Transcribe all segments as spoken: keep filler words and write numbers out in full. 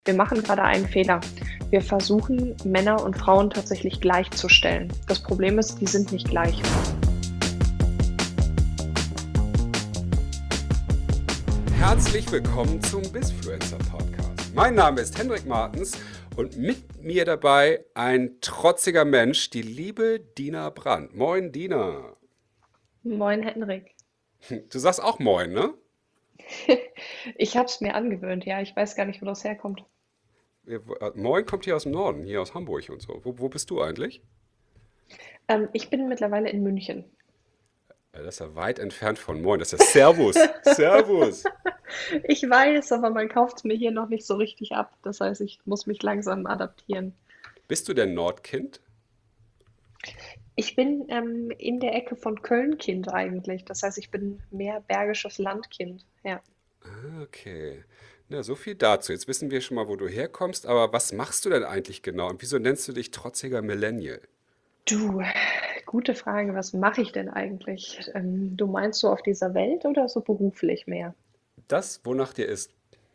Wir machen gerade einen Fehler. Wir versuchen, Männer und Frauen tatsächlich gleichzustellen. Das Problem ist, die sind nicht gleich. Herzlich willkommen zum Bizfluencer Podcast. Mein Name ist Hendrik Martens und mit mir dabei ein trotziger Mensch, die liebe Dina Brandt. Moin, Dina. Moin, Henrik. Du sagst auch Moin, ne? Ich habe es mir angewöhnt, ja. Ich weiß gar nicht, wo das herkommt. Wir- äh, Moin kommt hier aus dem Norden, hier aus Hamburg und so. Wo, wo bist du eigentlich? Ähm, ich bin mittlerweile in München. Äh, Das ist ja weit entfernt von Moin. Das ist ja Servus. Servus. Ich weiß, aber man kauft es mir hier noch nicht so richtig ab. Das heißt, ich muss mich langsam adaptieren. Bist du denn Nordkind? Ich bin ähm, in der Ecke von Köln-Kind eigentlich. Das heißt, ich bin mehr bergisches Landkind. Ja. Ah, okay. Na, so viel dazu. Jetzt wissen wir schon mal, wo du herkommst, aber was machst du denn eigentlich genau und wieso nennst du dich trotziger Millennial? Du, gute Frage. Was mache ich denn eigentlich? Ähm, du meinst so auf dieser Welt oder so beruflich mehr? Das, wonach dir ist.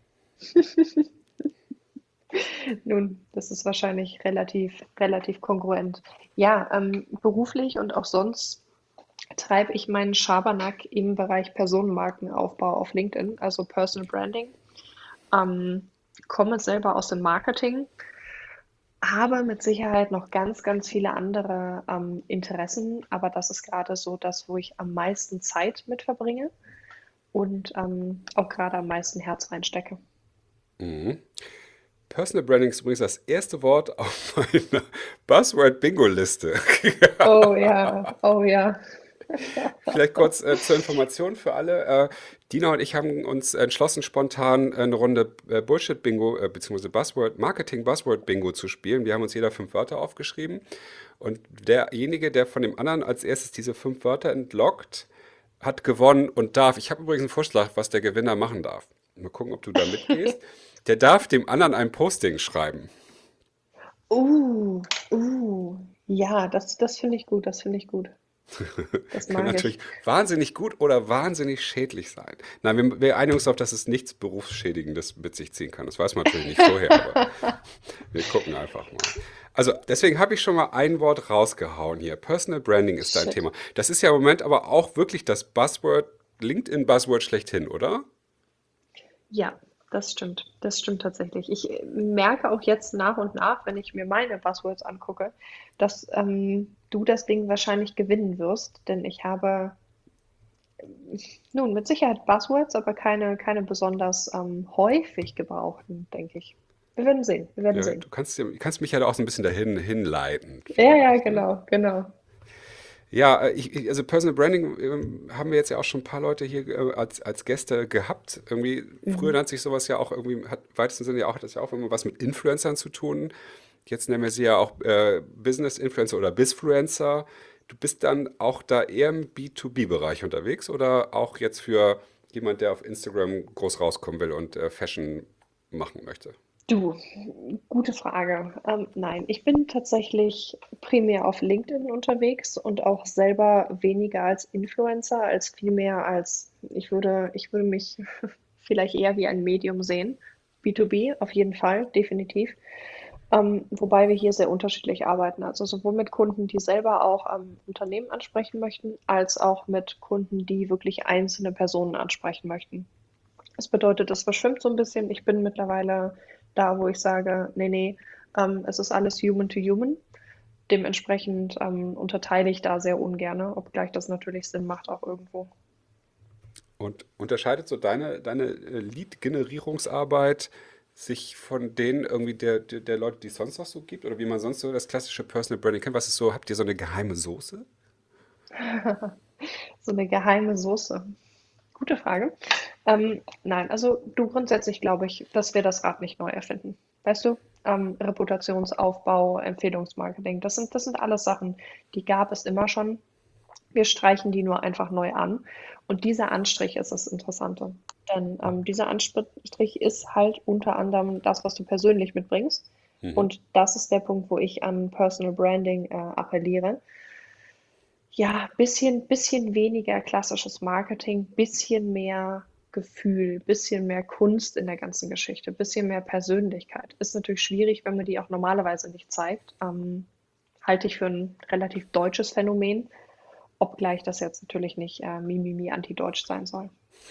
Nun, das ist wahrscheinlich relativ, relativ kongruent. Ja, ähm, beruflich und auch sonst treibe ich meinen Schabernack im Bereich Personenmarkenaufbau auf LinkedIn, also Personal Branding. Ähm, komme selber aus dem Marketing, habe mit Sicherheit noch ganz, ganz viele andere ähm, Interessen, aber das ist gerade so das, wo ich am meisten Zeit mit verbringe und ähm, auch gerade am meisten Herz reinstecke. Mhm. Personal Branding ist übrigens das erste Wort auf meiner Buzzword-Bingo-Liste. Oh ja, oh ja. Vielleicht kurz äh, zur Information für alle. Äh, Dina und ich haben uns entschlossen, spontan eine Runde äh, Bullshit-Bingo äh, bzw. Buzzword, Marketing-Buzzword-Bingo zu spielen. Wir haben uns jeder fünf Wörter aufgeschrieben und derjenige, der von dem anderen als erstes diese fünf Wörter entlockt, hat gewonnen und darf. Ich habe übrigens einen Vorschlag, was der Gewinner machen darf. Mal gucken, ob du da mitgehst. Der darf dem anderen ein Posting schreiben. Uh, uh, ja, das, das finde ich gut, das finde ich gut. Das Kann mag ich. natürlich wahnsinnig gut oder wahnsinnig schädlich sein. Nein, wir, wir einigen uns darauf, dass es nichts Berufsschädigendes mit sich ziehen kann. Das weiß man natürlich nicht vorher, aber wir gucken einfach mal. Also, deswegen habe ich schon mal ein Wort rausgehauen hier. Personal Branding ist dein Shit. Thema. Das ist ja im Moment aber auch wirklich das Buzzword, LinkedIn-Buzzword schlechthin, oder? Ja, das stimmt. Das stimmt tatsächlich. Ich äh, merke auch jetzt nach und nach, wenn ich mir meine Buzzwords angucke, dass ähm, du das Ding wahrscheinlich gewinnen wirst, denn ich habe nun mit Sicherheit Buzzwords, aber keine, keine besonders ähm, häufig gebrauchten, denke ich. Wir werden sehen, wir werden Ja, sehen. du kannst, dir- kannst mich ja da auch so ein bisschen dahin hinleiten, Ja, ja, vielleicht, ne? genau, genau. Ja, äh, ich, ich- also Personal Branding ähm, haben wir jetzt ja auch schon ein paar Leute hier äh, als, als Gäste gehabt. Irgendwie, früher Mhm. nannte sich sowas ja auch irgendwie, hat im weitesten Sinne ja auch, hat das ja auch immer was mit Influencern zu tun. Jetzt nennen wir sie ja auch äh, Business Influencer oder Bizfluencer. Du bist dann auch da eher im B zwei B-Bereich unterwegs oder auch jetzt für jemand, der auf Instagram groß rauskommen will und äh, Fashion machen möchte? Du, gute Frage. Ähm, nein, ich bin tatsächlich primär auf LinkedIn unterwegs und auch selber weniger als Influencer, als vielmehr als, ich würde, ich würde mich vielleicht eher wie ein Medium sehen. B zwei B auf jeden Fall, definitiv. Ähm, wobei wir hier sehr unterschiedlich arbeiten. Also sowohl mit Kunden, die selber auch ähm, Unternehmen ansprechen möchten, als auch mit Kunden, die wirklich einzelne Personen ansprechen möchten. Das bedeutet, das verschwimmt so ein bisschen. Ich bin mittlerweile da, wo ich sage, nee, nee, ähm, es ist alles human to human. Dementsprechend ähm, unterteile ich da sehr ungerne, obgleich das natürlich Sinn macht auch irgendwo. Und unterscheidet so deine, deine äh, Lead-Generierungsarbeit sich von denen irgendwie der, der, der Leute, die es sonst noch so gibt? Oder wie man sonst so das klassische Personal Branding kennt? Was ist so, habt ihr so eine geheime Soße? So eine geheime Soße. Gute Frage. Ähm, nein, also du grundsätzlich glaube ich, dass wir das Rad nicht neu erfinden. Weißt du, ähm, Reputationsaufbau, Empfehlungsmarketing, das sind, das sind alles Sachen, die gab es immer schon. Wir streichen die nur einfach neu an. Und dieser Anstrich ist das Interessante. Denn ähm, dieser Anstrich ist halt unter anderem das, was du persönlich mitbringst. Mhm. Und das ist der Punkt, wo ich an Personal Branding äh, appelliere. Ja, bisschen, bisschen weniger klassisches Marketing, bisschen mehr Gefühl, bisschen mehr Kunst in der ganzen Geschichte, bisschen mehr Persönlichkeit. Ist natürlich schwierig, wenn man die auch normalerweise nicht zeigt. Ähm, halte ich für ein relativ deutsches Phänomen, obgleich das jetzt natürlich nicht äh, Mimimi anti-deutsch sein soll.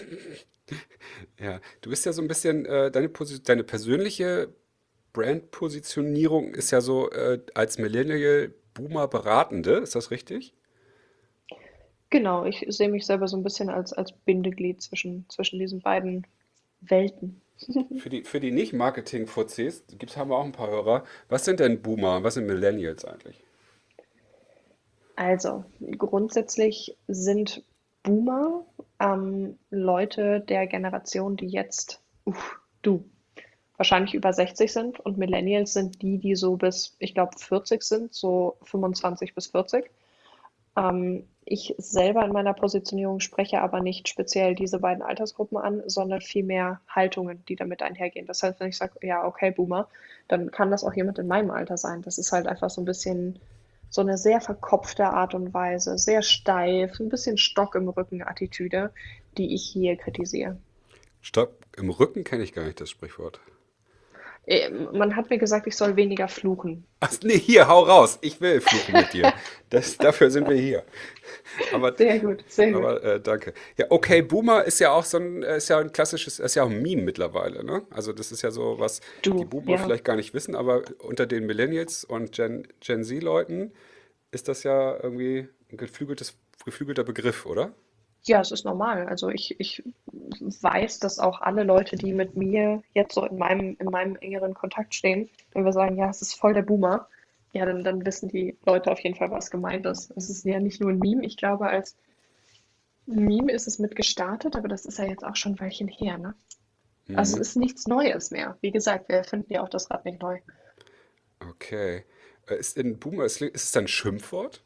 Ja, du bist ja so ein bisschen, äh, deine, Posi deine persönliche Brand-Positionierung ist ja so äh, als Millennial-Boomer-Beratende, ist das richtig? Genau, ich sehe mich selber so ein bisschen als, als Bindeglied zwischen, zwischen diesen beiden Welten. Für die, für die Nicht-Marketing-Fuzis, gibt's, haben wir auch ein paar Hörer. Was sind denn Boomer? Was sind Millennials eigentlich? Also, grundsätzlich sind Boomer ähm, Leute der Generation, die jetzt, uff, du, wahrscheinlich über sechzig sind, und Millennials sind die, die so bis, ich glaube, vierzig sind, so fünfundzwanzig bis vierzig. Ähm, ich selber in meiner Positionierung spreche aber nicht speziell diese beiden Altersgruppen an, sondern vielmehr Haltungen, die damit einhergehen. Das heißt, wenn ich sage, ja, okay, Boomer, dann kann das auch jemand in meinem Alter sein. Das ist halt einfach so ein bisschen so eine sehr verkopfte Art und Weise, sehr steif, ein bisschen Stock im Rücken Attitüde, die ich hier kritisiere. Stopp, im Rücken kenne ich gar nicht das Sprichwort. Äh, Man hat mir gesagt, ich soll weniger fluchen. Ach nee, hier, hau raus. Ich will fluchen mit dir. Das, dafür sind wir hier. Aber, Sehr gut, sehr gut. aber äh, danke. Ja, okay, Boomer ist ja auch so ein, äh, ist ja ein klassisches, ist ja auch ein Meme mittlerweile, ne? Also das ist ja so, was die Du, Boomer ja. vielleicht gar nicht wissen, aber unter den Millennials und Gen, Gen Z-Leuten ist das ja irgendwie ein geflügeltes, geflügelter Begriff, oder? Ja, es ist normal. Also ich, ich weiß, dass auch alle Leute, die mit mir jetzt so in meinem, in meinem engeren Kontakt stehen, wenn wir sagen, ja, es ist voll der Boomer, ja, dann, dann wissen die Leute auf jeden Fall, was gemeint ist. Es ist ja nicht nur ein Meme. Ich glaube, als Meme ist es mit gestartet, aber das ist ja jetzt auch schon ein Weilchen her, ne? Also Mhm. es ist nichts Neues mehr. Wie gesagt, wir erfinden ja auch das Rad nicht neu. Okay. Äh, Ist in Boomer, ist, ist es dann ein Schimpfwort?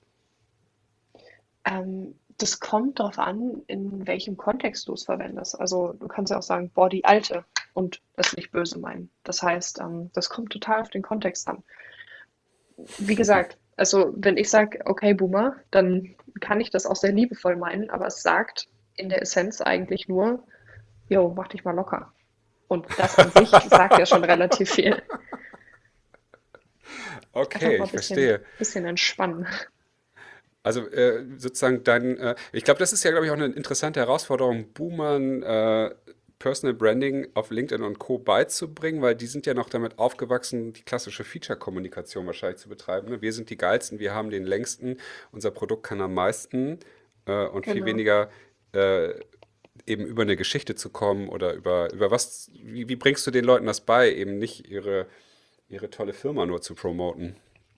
Ähm, das kommt darauf an, in welchem Kontext du es verwendest. Also du kannst ja auch sagen, boah, die Alte, und das nicht böse meinen. Das heißt, ähm, das kommt total auf den Kontext an. Wie gesagt, also wenn ich sage, okay, Boomer, dann kann ich das auch sehr liebevoll meinen, aber es sagt in der Essenz eigentlich nur, jo, mach dich mal locker. Und das an sich sagt ja schon relativ viel. Einfach Okay, mal ein ich bisschen, verstehe. bisschen entspannen. Also äh, sozusagen dein, äh, ich glaube, das ist ja, glaube ich, auch eine interessante Herausforderung, Boomern äh, Personal Branding auf LinkedIn und Co. beizubringen, weil die sind ja noch damit aufgewachsen, die klassische Feature-Kommunikation wahrscheinlich zu betreiben. Ne? Wir sind die geilsten, wir haben den längsten, unser Produkt kann am meisten äh, und viel Genau. weniger äh, eben über eine Geschichte zu kommen oder über, über was, wie, wie bringst du den Leuten das bei, eben nicht ihre, ihre tolle Firma nur zu promoten?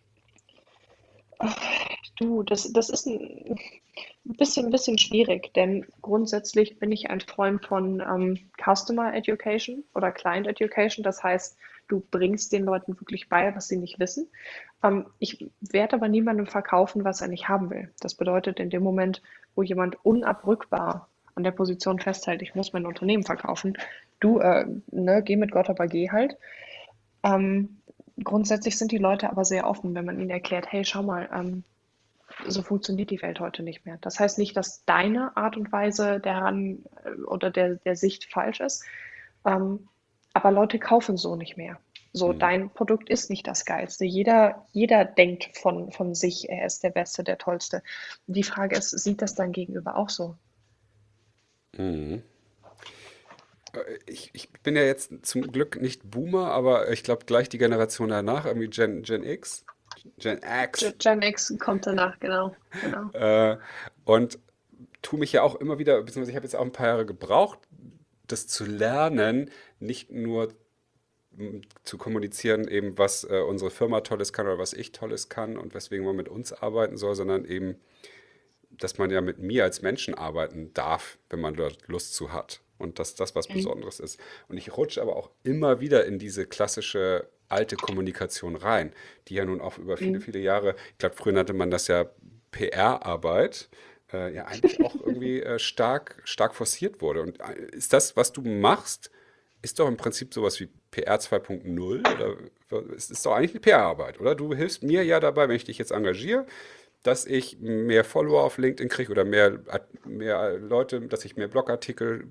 Du, das, das ist ein bisschen, bisschen schwierig, denn grundsätzlich bin ich ein Freund von ähm, Customer Education oder Client Education. Das heißt, du bringst den Leuten wirklich bei, was sie nicht wissen. Ähm, ich werde aber niemandem verkaufen, was er nicht haben will. Das bedeutet, in dem Moment, wo jemand unabrückbar an der Position festhält, ich muss mein Unternehmen verkaufen, du, äh, ne, geh mit Gott, aber geh halt. Ähm, grundsätzlich sind die Leute aber sehr offen, wenn man ihnen erklärt, hey, schau mal, ähm, so funktioniert die Welt heute nicht mehr. Das heißt nicht, dass deine Art und Weise der Heran oder der, der Sicht falsch ist, ähm, aber Leute kaufen so nicht mehr. So, Mhm. dein Produkt ist nicht das Geilste. Jeder, jeder denkt von, von sich, er ist der Beste, der Tollste. Die Frage ist, sieht das dein Gegenüber auch so? Mhm. Äh, Ich, ich bin ja jetzt zum Glück nicht Boomer, aber ich glaube gleich die Generation danach, irgendwie Gen, Gen X, Gen X. Gen X kommt danach, genau, genau. Äh, und tue mich ja auch immer wieder, beziehungsweise ich habe jetzt auch ein paar Jahre gebraucht, das zu lernen, nicht nur m, zu kommunizieren, eben was äh, unsere Firma Tolles kann oder was ich Tolles kann und weswegen man mit uns arbeiten soll, sondern eben dass man ja mit mir als Menschen arbeiten darf, wenn man dort Lust zu hat. Und dass das was Mhm. Besonderes ist. Und ich rutsche aber auch immer wieder in diese klassische alte Kommunikation rein, die ja nun auch über viele, Mhm. viele Jahre, ich glaube, früher nannte man das ja P R-Arbeit, äh, ja eigentlich auch irgendwie äh, stark, stark forciert wurde. Und äh, ist das, was du machst, ist doch im Prinzip sowas wie P R zwei Punkt null oder es ist doch eigentlich eine P R-Arbeit, oder? Du hilfst mir ja dabei, wenn ich dich jetzt engagiere, dass ich mehr Follower auf LinkedIn kriege oder mehr, mehr Leute, dass ich mehr Blogartikel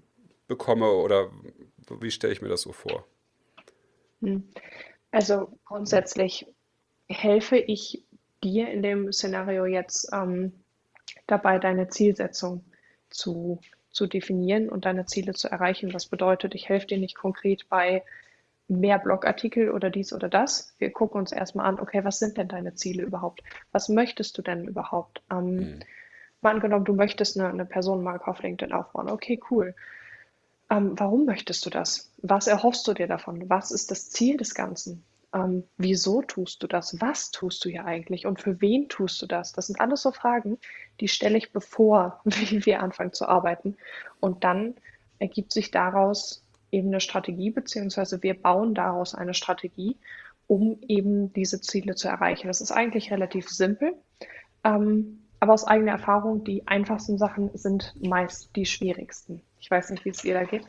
bekomme oder wie stelle ich mir das so vor? Hm. Also grundsätzlich helfe ich dir in dem Szenario jetzt ähm, dabei, deine Zielsetzung zu, zu definieren und deine Ziele zu erreichen. Was bedeutet, ich helfe dir nicht konkret bei mehr Blogartikel oder dies oder das. Wir gucken uns erstmal an, okay, was sind denn deine Ziele überhaupt? Was möchtest du denn überhaupt? Ähm, Hm. mal angenommen, du möchtest eine, eine Personenmarke auf LinkedIn aufbauen. Okay, cool. Ähm, warum möchtest du das? Was erhoffst du dir davon? Was ist das Ziel des Ganzen? Ähm, wieso tust du das? Was tust du hier eigentlich? Und für wen tust du das? Das sind alles so Fragen, die stelle ich bevor wir anfangen zu arbeiten. Und dann ergibt sich daraus eben eine Strategie, beziehungsweise wir bauen daraus eine Strategie, um eben diese Ziele zu erreichen. Das ist eigentlich relativ simpel. Ähm, aber aus eigener Erfahrung, die einfachsten Sachen sind meist die schwierigsten. Ich weiß nicht, wie es dir da geht.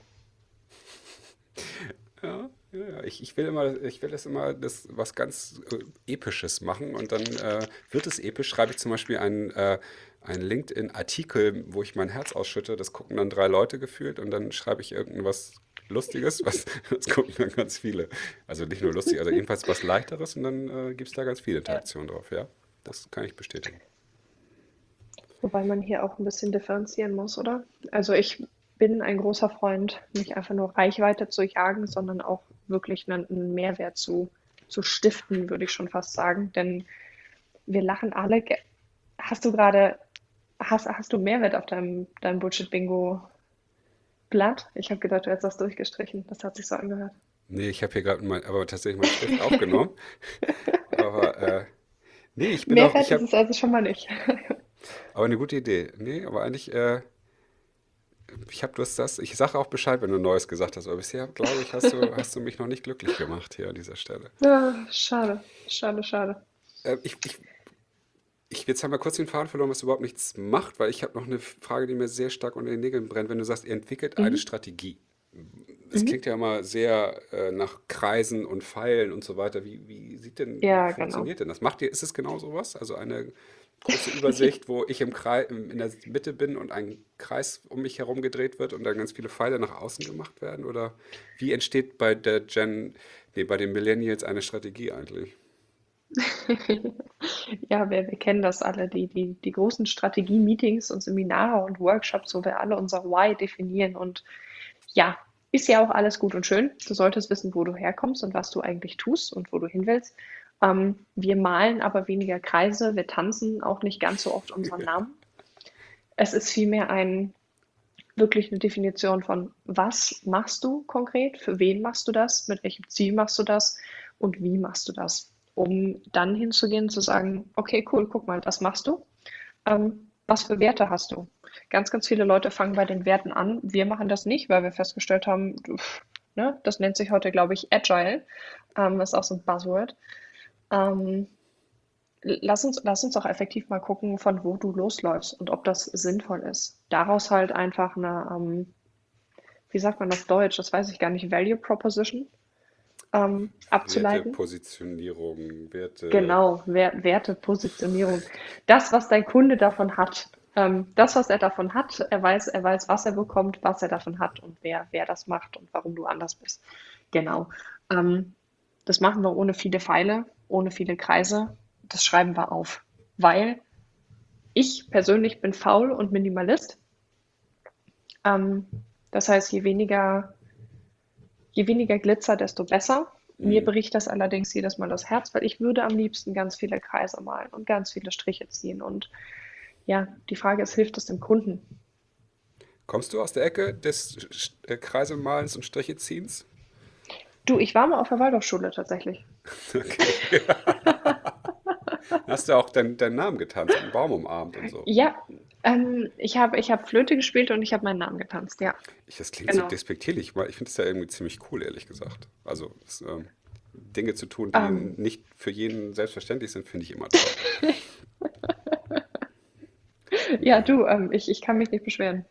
Ja, ja, ja. Ich, ich will immer, ich will das immer das was ganz äh, Episches machen und dann äh, wird es episch, schreibe ich zum Beispiel einen, äh, einen LinkedIn-Artikel, wo ich mein Herz ausschütte, das gucken dann drei Leute gefühlt und dann schreibe ich irgendwas Lustiges, was, das gucken dann ganz viele. Also nicht nur lustig, also jedenfalls was Leichteres und dann äh, gibt es da ganz viele Ja. Interaktionen drauf, ja. Das kann ich bestätigen. Wobei man hier auch ein bisschen differenzieren muss, oder? Also ich bin ein großer Freund, nicht einfach nur Reichweite zu jagen, sondern auch wirklich einen, einen Mehrwert zu, zu stiften, würde ich schon fast sagen. Denn wir lachen alle. ge- Hast du gerade, hast, hast du Mehrwert auf deinem, deinem Bullshit-Bingo-Blatt? Ich habe gedacht, du hättest das durchgestrichen. Das hat sich so angehört. Nee, ich habe hier gerade mein, aber tatsächlich meinen Stift aufgenommen. Aber äh, nee, ich bin auch, Mehrwert ich ist habe, es also schon mal nicht. aber eine gute Idee. Nee, aber eigentlich, äh, ich habe das, das, ich sage auch Bescheid, wenn du Neues gesagt hast, aber bisher, glaube ich, hast du, hast du mich noch nicht glücklich gemacht hier an dieser Stelle. Ja, schade, schade, schade. Äh, ich, ich, ich, jetzt haben wir kurz den Faden verloren, was überhaupt nichts macht, weil ich habe noch eine Frage, die mir sehr stark unter den Nägeln brennt. Wenn du sagst, ihr entwickelt eine Mhm. Strategie. Es Mhm. klingt ja immer sehr äh, nach Kreisen und Pfeilen und so weiter. Wie, wie sieht denn, wie Ja, genau. funktioniert denn das? Macht ihr, ist es genau sowas? Also eine große Übersicht, wo ich im Kreis, in der Mitte bin und ein Kreis um mich herum gedreht wird und dann ganz viele Pfeile nach außen gemacht werden? Oder wie entsteht bei der Gen, nee, bei den Millennials eine Strategie eigentlich? Ja, wir, wir kennen das alle, die, die, die großen Strategie-Meetings und Seminare und Workshops, wo wir alle unser Why definieren. Und ja, ist ja auch alles gut und schön. Du solltest wissen, wo du herkommst und was du eigentlich tust und wo du hin willst. Ähm, wir malen aber weniger Kreise, wir tanzen auch nicht ganz so oft unseren Namen. Es ist vielmehr ein, wirklich eine Definition von, was machst du konkret, für wen machst du das, mit welchem Ziel machst du das und wie machst du das, um dann hinzugehen, zu sagen, okay, cool, guck mal, das machst du. Ähm, was für Werte hast du? Ganz, ganz viele Leute fangen bei den Werten an. Wir machen das nicht, weil wir festgestellt haben, pff, ne, das nennt sich heute, glaube ich, Agile. Ähm, das ist auch so ein Buzzword. Ähm, Lass uns, lass uns doch effektiv mal gucken, von wo du losläufst und ob das sinnvoll ist. Daraus halt einfach eine, ähm, wie sagt man auf Deutsch, das weiß ich gar nicht, Value Proposition ähm, Werte, abzuleiten. Positionierung, Werte. Genau, Wer Werte, Positionierung. Das, was dein Kunde davon hat. Ähm, das, was er davon hat, er weiß, er weiß, was er bekommt, was er davon hat und wer, wer das macht und warum du anders bist. Genau. Ähm, das machen wir ohne viele Pfeile, ohne viele Kreise. Das schreiben wir auf. Weil ich persönlich bin faul und Minimalist. Ähm, das heißt, je weniger Je weniger Glitzer, desto besser. Mir Hm. bricht das allerdings jedes Mal das Herz, weil ich würde am liebsten ganz viele Kreise malen und ganz viele Striche ziehen. Und ja, die Frage ist, hilft es dem Kunden? Kommst du aus der Ecke des Sch- äh, Kreisemalens und Stricheziehens? Du, ich war mal auf der Waldorfschule tatsächlich. Okay. Hast du auch deinen deinen Namen getanzt und einen Baum umarmt und so? Ja, ähm, ich habe ich hab Flöte gespielt und ich habe meinen Namen getanzt, ja, Ich, das klingt so genau. despektierlich, weil ich finde es ja irgendwie ziemlich cool, ehrlich gesagt. Also es, ähm, Dinge zu tun, die Ähm, nicht für jeden selbstverständlich sind, finde ich immer toll. ja, du, ähm, ich, ich kann mich nicht beschweren.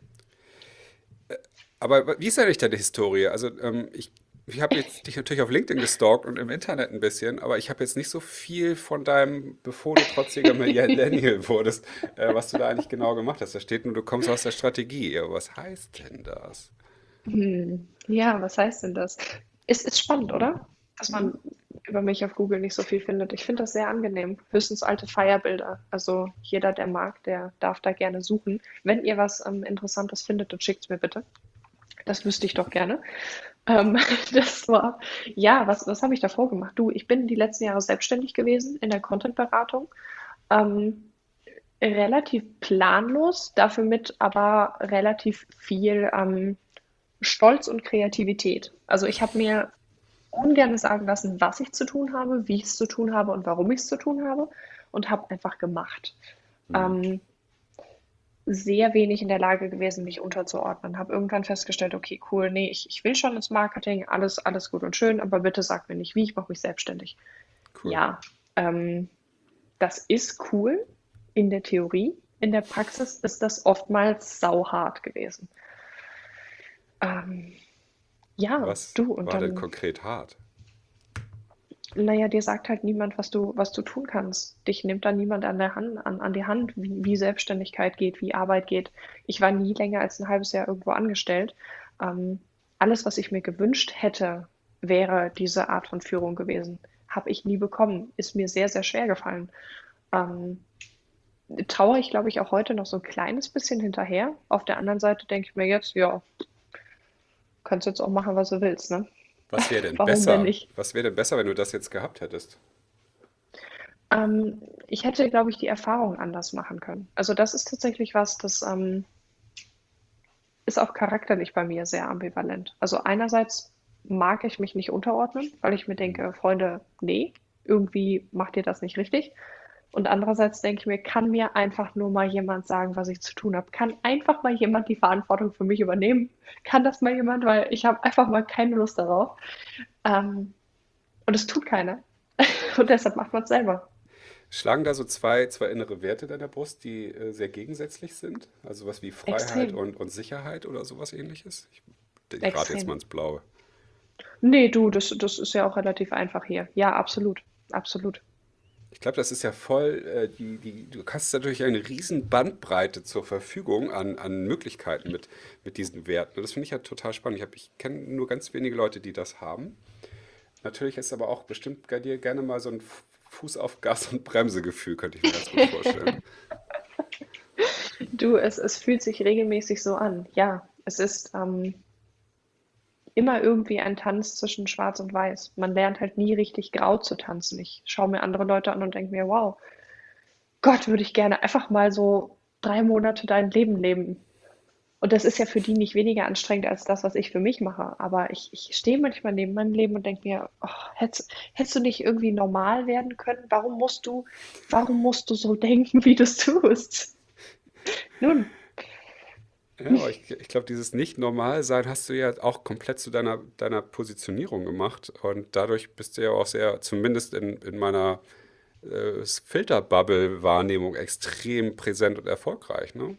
Aber wie ist eigentlich deine Historie? Also ähm, ich, ich habe jetzt dich natürlich auf LinkedIn gestalkt und im Internet ein bisschen, aber ich habe jetzt nicht so viel von deinem, bevor du trotziger Millennial wurdest, äh, was du da eigentlich genau gemacht hast. Da steht nur, du kommst aus der Strategie. Ja, was heißt denn das? Hm. Ja, was heißt denn das? Ist, ist spannend, oder? Dass man über mich auf Google nicht so viel findet. Ich finde das sehr angenehm. Höchstens alte Feierbilder. Also jeder, der mag, der darf da gerne suchen. Wenn ihr was ähm, Interessantes findet, dann schickt es mir bitte. Das wüsste ich doch gerne. Ähm, das war, ja, was, was habe ich davor gemacht? Du, ich bin die letzten Jahre selbstständig gewesen in der Content-Beratung. Ähm, Relativ planlos, dafür mit aber relativ viel ähm, Stolz und Kreativität. Also ich habe mir ungern sagen lassen, was ich zu tun habe, wie ich es zu tun habe und warum ich es zu tun habe und habe einfach gemacht. Hm. Ähm, Sehr wenig in der Lage gewesen, mich unterzuordnen. Habe irgendwann festgestellt, okay, cool, nee, ich, ich will schon ins Marketing, alles, alles gut und schön, aber bitte sag mir nicht wie, ich mache mich selbstständig. Cool. Ja, ähm, das ist cool in der Theorie. In der Praxis ist das oftmals sauhart gewesen. Ähm, ja, Was du, und war denn dann, konkret hart? naja, dir sagt halt niemand, was du, was du tun kannst. Dich nimmt da niemand an der Hand, an, an die Hand, wie, wie Selbstständigkeit geht, wie Arbeit geht. Ich war nie länger als ein halbes Jahr irgendwo angestellt. Ähm, Alles, was ich mir gewünscht hätte, wäre diese Art von Führung gewesen. Habe ich nie bekommen. Ist mir sehr, sehr schwer gefallen. Ähm, Trauere ich, glaube ich, auch heute noch so ein kleines bisschen hinterher. Auf der anderen Seite denke ich mir jetzt, ja, kannst jetzt auch machen, was du willst, ne? Was wäre denn Warum denn besser? nicht? Was wäre denn besser, wenn du das jetzt gehabt hättest? Ähm, ich hätte, glaube ich, die Erfahrung anders machen können. Also das ist tatsächlich was, das ähm, ist auch charakterlich bei mir sehr ambivalent. Also einerseits mag ich mich nicht unterordnen, weil ich mir Hm. denke, Freunde, nee, irgendwie macht ihr das nicht richtig. Und andererseits denke ich mir, kann mir einfach nur mal jemand sagen, was ich zu tun habe? Kann einfach mal jemand die Verantwortung für mich übernehmen? Kann das mal jemand? Weil ich habe einfach mal keine Lust darauf. Ähm, und es tut keiner. Und deshalb macht man es selber. Schlagen da so zwei, zwei innere Werte in deiner Brust, die äh, sehr gegensätzlich sind? Also was wie Freiheit Extrem, und, und Sicherheit oder sowas ähnliches? Ich, ich rate jetzt mal extrem. ins Blaue. Nee, du, das, das ist ja auch relativ einfach hier. Ja, absolut. Absolut. Ich glaube, das ist ja voll, äh, die, die, du hast natürlich eine riesen Bandbreite zur Verfügung an, an Möglichkeiten mit, mit diesen Werten. Und das finde ich ja total spannend. Ich, hab- ich kenne nur ganz wenige Leute, die das haben. Natürlich ist aber auch bestimmt bei dir gerne mal so ein F- Fuß auf Gas und Bremse-Gefühl, könnte ich mir ganz gut vorstellen. Du, es, es fühlt sich regelmäßig so an. Ja, es ist ähm, immer irgendwie ein Tanz zwischen Schwarz und Weiß. Man lernt halt nie richtig grau zu tanzen. Ich schaue mir andere Leute an und denke mir, wow, Gott, würde ich gerne einfach mal so drei Monate dein Leben leben. Und das ist ja für die nicht weniger anstrengend als das, was ich für mich mache. Aber ich, ich stehe manchmal neben meinem Leben und denke mir, oh, hättest, hättest du nicht irgendwie normal werden können? Warum musst du, warum musst du so denken, wie du es tust? Nun, Ja, aber ich, ich glaube, dieses Nicht-Normal-Sein hast du ja auch komplett zu deiner, deiner Positionierung gemacht. Und dadurch bist du ja auch sehr, zumindest in, in meiner äh, Filterbubble-Wahrnehmung, extrem präsent und erfolgreich, ne?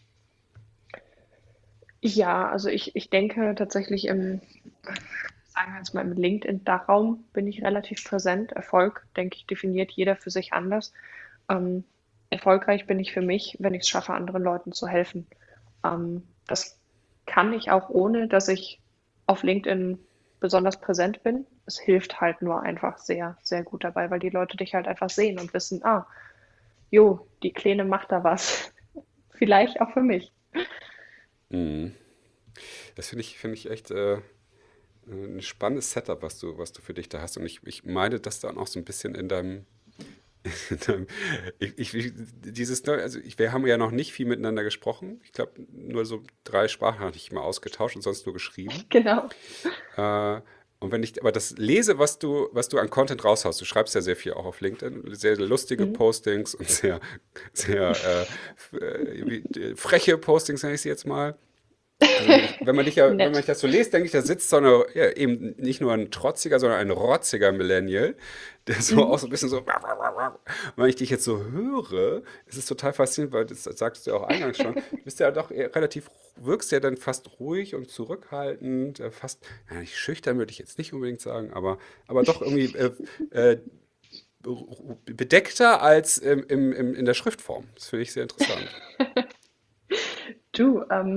ja, also ich, ich denke tatsächlich im, sagen wir jetzt mal im LinkedIn-Dachraum bin ich relativ präsent. Erfolg, denke ich, definiert jeder für sich anders. Ähm, Erfolgreich bin ich für mich, wenn ich es schaffe, anderen Leuten zu helfen. Ähm, das kann ich auch ohne, dass ich auf LinkedIn besonders präsent bin. Es hilft halt nur einfach sehr, sehr gut dabei, weil die Leute dich halt einfach sehen und wissen, ah, jo, die Kleine macht da was. Vielleicht auch für mich. Mhm. Das finde ich, finde ich echt äh, ein spannendes Setup, was du, was du für dich da hast. Und ich, ich meine das dann auch so ein bisschen in deinem, in deinem ich, ich, dieses, neue- also ich, wir haben ja noch nicht viel miteinander gesprochen. Ich glaube, nur so drei Sprachen hatte ich mal ausgetauscht und sonst nur geschrieben. Genau. Äh, und wenn ich aber das lese, was du, was du an Content raushaust, du schreibst ja sehr viel auch auf LinkedIn, sehr lustige Mhm. Postings und sehr, sehr äh, f- äh, wie- äh, freche Postings, nenne ich sie jetzt mal. Also ich, wenn man dich ja, wenn man Nett. dich das so liest, denke ich, da sitzt so eine, ja, eben nicht nur ein trotziger, sondern ein rotziger Millennial, der so auch Mhm. so ein bisschen so. Und wenn ich dich jetzt so höre, ist es total faszinierend, weil das sagst du ja auch eingangs schon, du bist ja doch eher relativ, wirkst ja dann fast ruhig und zurückhaltend, äh, fast, ja, nicht schüchtern würde ich jetzt nicht unbedingt sagen, aber, aber doch irgendwie äh, äh, bedeckter als im, im, im, in der Schriftform. Das finde ich sehr interessant. Du, ähm,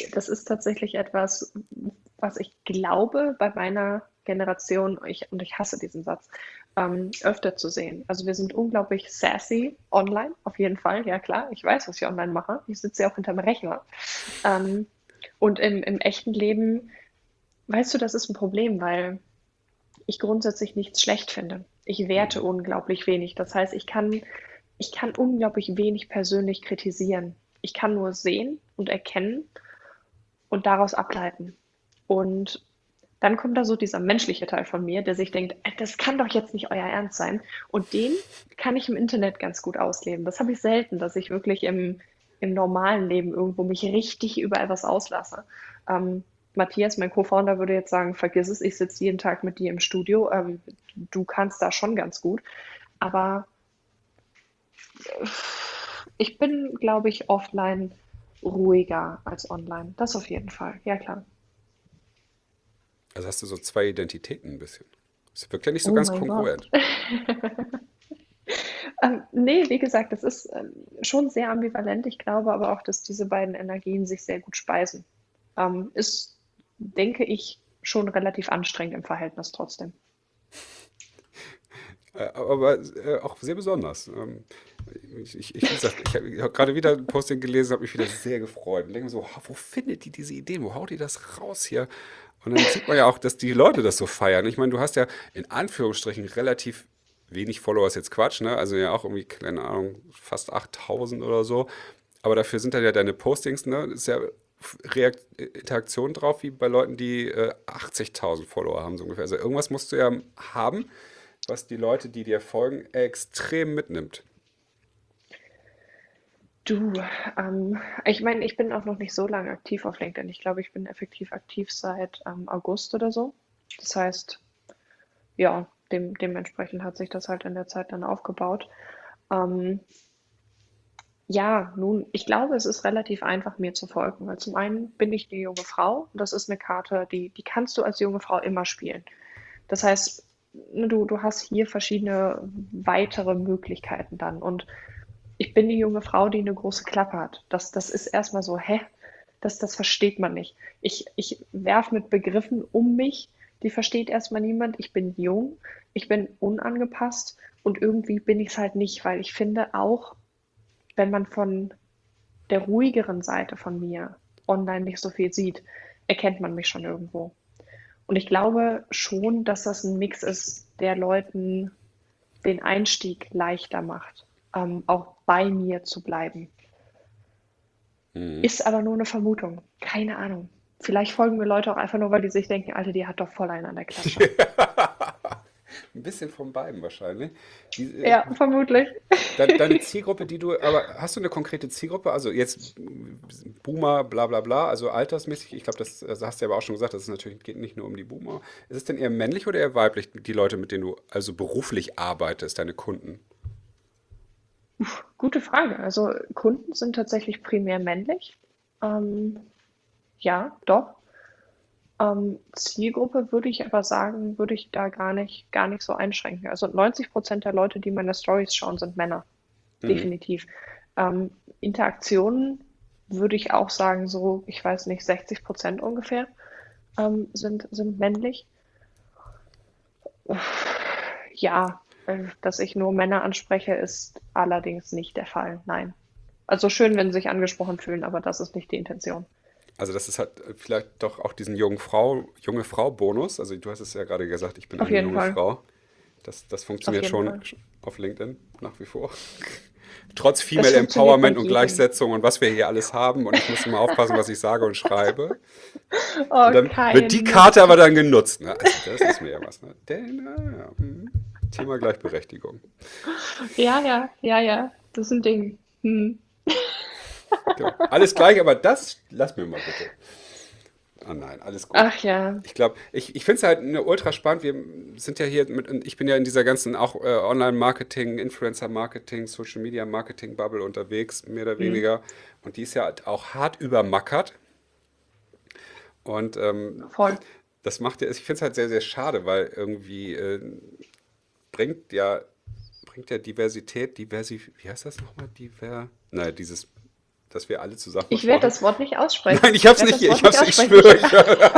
Das ist tatsächlich etwas, was ich glaube, bei meiner Generation, ich, und ich hasse diesen Satz, ähm, öfter zu sehen. Also wir sind unglaublich sassy online, auf jeden Fall, ja klar. Ich weiß, was ich online mache. Ich sitze ja auch hinterm Rechner. Ähm, und im, im echten Leben, weißt du, das ist ein Problem, weil ich grundsätzlich nichts schlecht finde. Ich werte Mhm. unglaublich wenig. Das heißt, ich kann, ich kann unglaublich wenig persönlich kritisieren. Ich kann nur sehen und erkennen und daraus ableiten. Und dann kommt da so dieser menschliche Teil von mir, der sich denkt, äh, das kann doch jetzt nicht euer Ernst sein. Und den kann ich im Internet ganz gut ausleben. Das habe ich selten, dass ich wirklich im, im normalen Leben irgendwo mich richtig über etwas auslasse. Ähm, Matthias, mein Co-Founder, würde jetzt sagen, vergiss es, ich sitze jeden Tag mit dir im Studio. Ähm, du kannst da schon ganz gut. Aber ich bin, glaube ich, offline ruhiger als online. Das auf jeden Fall. Ja, klar. Also hast du so zwei Identitäten ein bisschen. Das wirkt ja nicht so Oh ganz mein Gott. kongruent. Ähm, ne, wie gesagt, das ist, ähm, schon sehr ambivalent. Ich glaube aber auch, dass diese beiden Energien sich sehr gut speisen. Ähm, ist, denke ich, schon relativ anstrengend im Verhältnis trotzdem. Äh, aber äh, auch sehr besonders. Ähm, ich, ich, ich, wie gesagt, ich habe hab gerade wieder ein Posting gelesen, habe mich wieder sehr gefreut. Und denke mir so, "Ha, wo findet die diese Ideen? Wo haut die das raus hier?" Und dann sieht man ja auch, dass die Leute das so feiern. Ich meine, du hast ja in Anführungsstrichen relativ wenig Follower, ist jetzt Quatsch, ne? Also ja auch irgendwie, keine Ahnung, fast achttausend oder so. Aber dafür sind dann ja deine Postings, ne? Ist ja Reakt Interaktion drauf, wie bei Leuten, die äh, achtzigtausend Follower haben, so ungefähr. Also irgendwas musst du ja haben, was die Leute, die dir folgen, extrem mitnimmt. Du, ähm, ich meine, ich bin auch noch nicht so lange aktiv auf LinkedIn. Ich glaube, ich bin effektiv aktiv seit ähm, August oder so. Das heißt, ja, dem, dementsprechend hat sich das halt in der Zeit dann aufgebaut. Ähm, Ja, nun, ich glaube, es ist relativ einfach, mir zu folgen, weil zum einen bin ich eine junge Frau und das ist eine Karte, die, die kannst du als junge Frau immer spielen. Das heißt, ne, du, du hast hier verschiedene weitere Möglichkeiten dann. Und ich bin die junge Frau, die eine große Klappe hat. Das, das ist erstmal so, hä? Das, das versteht man nicht. Ich, ich werf mit Begriffen um mich, die versteht erstmal niemand. Ich bin jung, ich bin unangepasst und irgendwie bin ich es halt nicht, weil ich finde auch, wenn man von der ruhigeren Seite von mir online nicht so viel sieht, erkennt man mich schon irgendwo. Und ich glaube schon, dass das ein Mix ist, der Leuten den Einstieg leichter macht, ähm, auch bei mir zu bleiben. Mhm. Ist aber nur eine Vermutung. Keine Ahnung. Vielleicht folgen mir Leute auch einfach nur, weil die sich denken, Alter, die hat doch voll einen an der Klatsche. Ein bisschen von beiden wahrscheinlich. Die, äh, Ja, vermutlich. de, deine Zielgruppe, die du, aber hast du eine konkrete Zielgruppe? Also jetzt Boomer, bla bla bla, also altersmäßig, ich glaube, das, das hast du ja aber auch schon gesagt, dass es natürlich geht nicht nur um die Boomer. Ist es denn eher männlich oder eher weiblich, die Leute, mit denen du also beruflich arbeitest, deine Kunden? Gute Frage. Also Kunden sind tatsächlich primär männlich. Ähm, ja, doch. Ähm, Zielgruppe würde ich aber sagen, würde ich da gar nicht, gar nicht so einschränken. Also neunzig Prozent der Leute, die meine Stories schauen, sind Männer. Mhm. Definitiv. Ähm, Interaktionen würde ich auch sagen, so, ich weiß nicht, sechzig Prozent ungefähr ähm, sind, sind männlich. Ja, äh, dass ich nur Männer anspreche, ist allerdings nicht der Fall. Nein. Also schön, wenn sie sich angesprochen fühlen, aber das ist nicht die Intention. Also das ist halt äh, vielleicht doch auch diesen jungen Frau, junge Frau-Bonus. Also du hast es ja gerade gesagt, ich bin Auf eine jeden junge Fall. Frau. Das, das Auf funktioniert jeden schon Fall. auf LinkedIn nach wie vor. Trotz Das Female funktioniert bei Empowerment und jedem. Gleichsetzung und was wir hier alles haben. Und ich muss immer aufpassen, was ich sage und schreibe. Und Oh, dann wird die kein Karte Mist. aber dann genutzt. Ne? Also das ist mir ja was. Ne? Denn, äh, ja, hm. Thema Gleichberechtigung. Ja, ja, ja, ja. Das ist ein Ding. Hm. Genau. Alles gleich, aber das lass mir mal bitte. Ah nein, alles gut. Ach ja. Ich glaube, ich, ich finde es halt eine ultra spannend. Wir sind ja hier mit, ich bin ja in dieser ganzen auch äh, Online-Marketing, Influencer-Marketing, Social-Media-Marketing-Bubble unterwegs, mehr oder Hm. weniger. Und die ist ja halt auch hart übermackert. Und ähm, Voll. das macht ja, ich finde es halt sehr, sehr schade, weil irgendwie äh, bringt ja, bringt ja Diversität, Diversi, wie heißt das nochmal? Diver, naja, dieses dass wir alle zusammen Ich was werde machen. das Wort nicht Nein, aussprechen. ich Ich hab's werde nicht, das ich Wort nicht hab's, ich aussprechen. schwöre. Ich, Ich,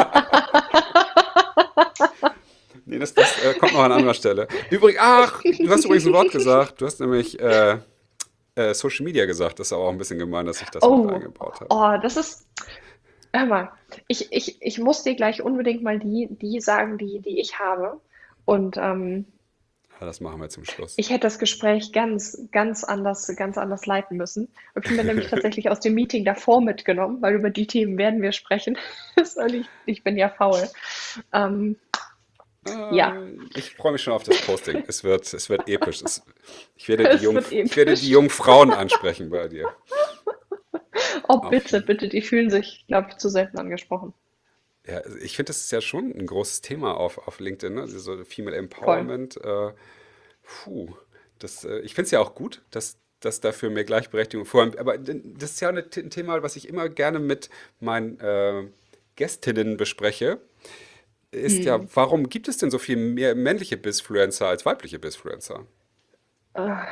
nee, das, das äh, kommt noch an anderer Stelle. Übrigens, ach, du hast übrigens ein Wort gesagt. Du hast nämlich äh, äh, Social Media gesagt. Das ist aber auch ein bisschen gemein, dass ich das mit oh, eingebaut habe. oh, das ist, hör mal, ich, ich, ich muss dir gleich unbedingt mal die, die sagen, die, die ich habe. Und ähm, Ja, das machen wir zum Schluss. ich hätte das Gespräch ganz, ganz anders, ganz anders leiten müssen. Habe ich mir nämlich tatsächlich aus dem Meeting davor mitgenommen, weil über die Themen werden wir sprechen. Soll ich, ich bin ja faul. Ähm, ja, Ähm, ich freue mich schon auf das Posting. Es wird, es wird episch. Es, ich werde die es Jung, wird ich werde die episch. jungen Frauen ansprechen bei dir. Oh, Auf bitte, jeden. bitte, die fühlen sich, glaube ich, zu selten angesprochen. Ja, also ich finde, das ist ja schon ein großes Thema auf, auf LinkedIn, ne? Also so Female Voll. Empowerment. Äh, puh, das, äh, ich finde es ja auch gut, dass, dass dafür mehr Gleichberechtigung vor allem, aber d- das ist ja eine, ein Thema, was ich immer gerne mit meinen äh, Gästinnen bespreche, ist ja, Hm. warum gibt es denn so viel mehr männliche Bizfluencer als weibliche Bizfluencer? Äh,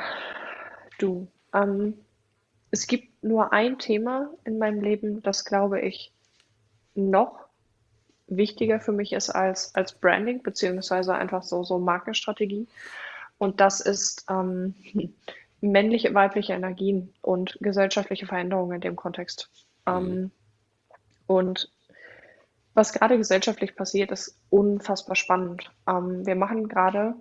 du, ähm, es gibt nur ein Thema in meinem Leben, das, glaube ich, noch wichtiger für mich ist als, als Branding, beziehungsweise einfach so, so Markenstrategie. Und das ist ähm, männliche, weibliche Energien und gesellschaftliche Veränderungen in dem Kontext. Hm, Ähm, und was gerade gesellschaftlich passiert, ist unfassbar spannend. Ähm, wir machen gerade,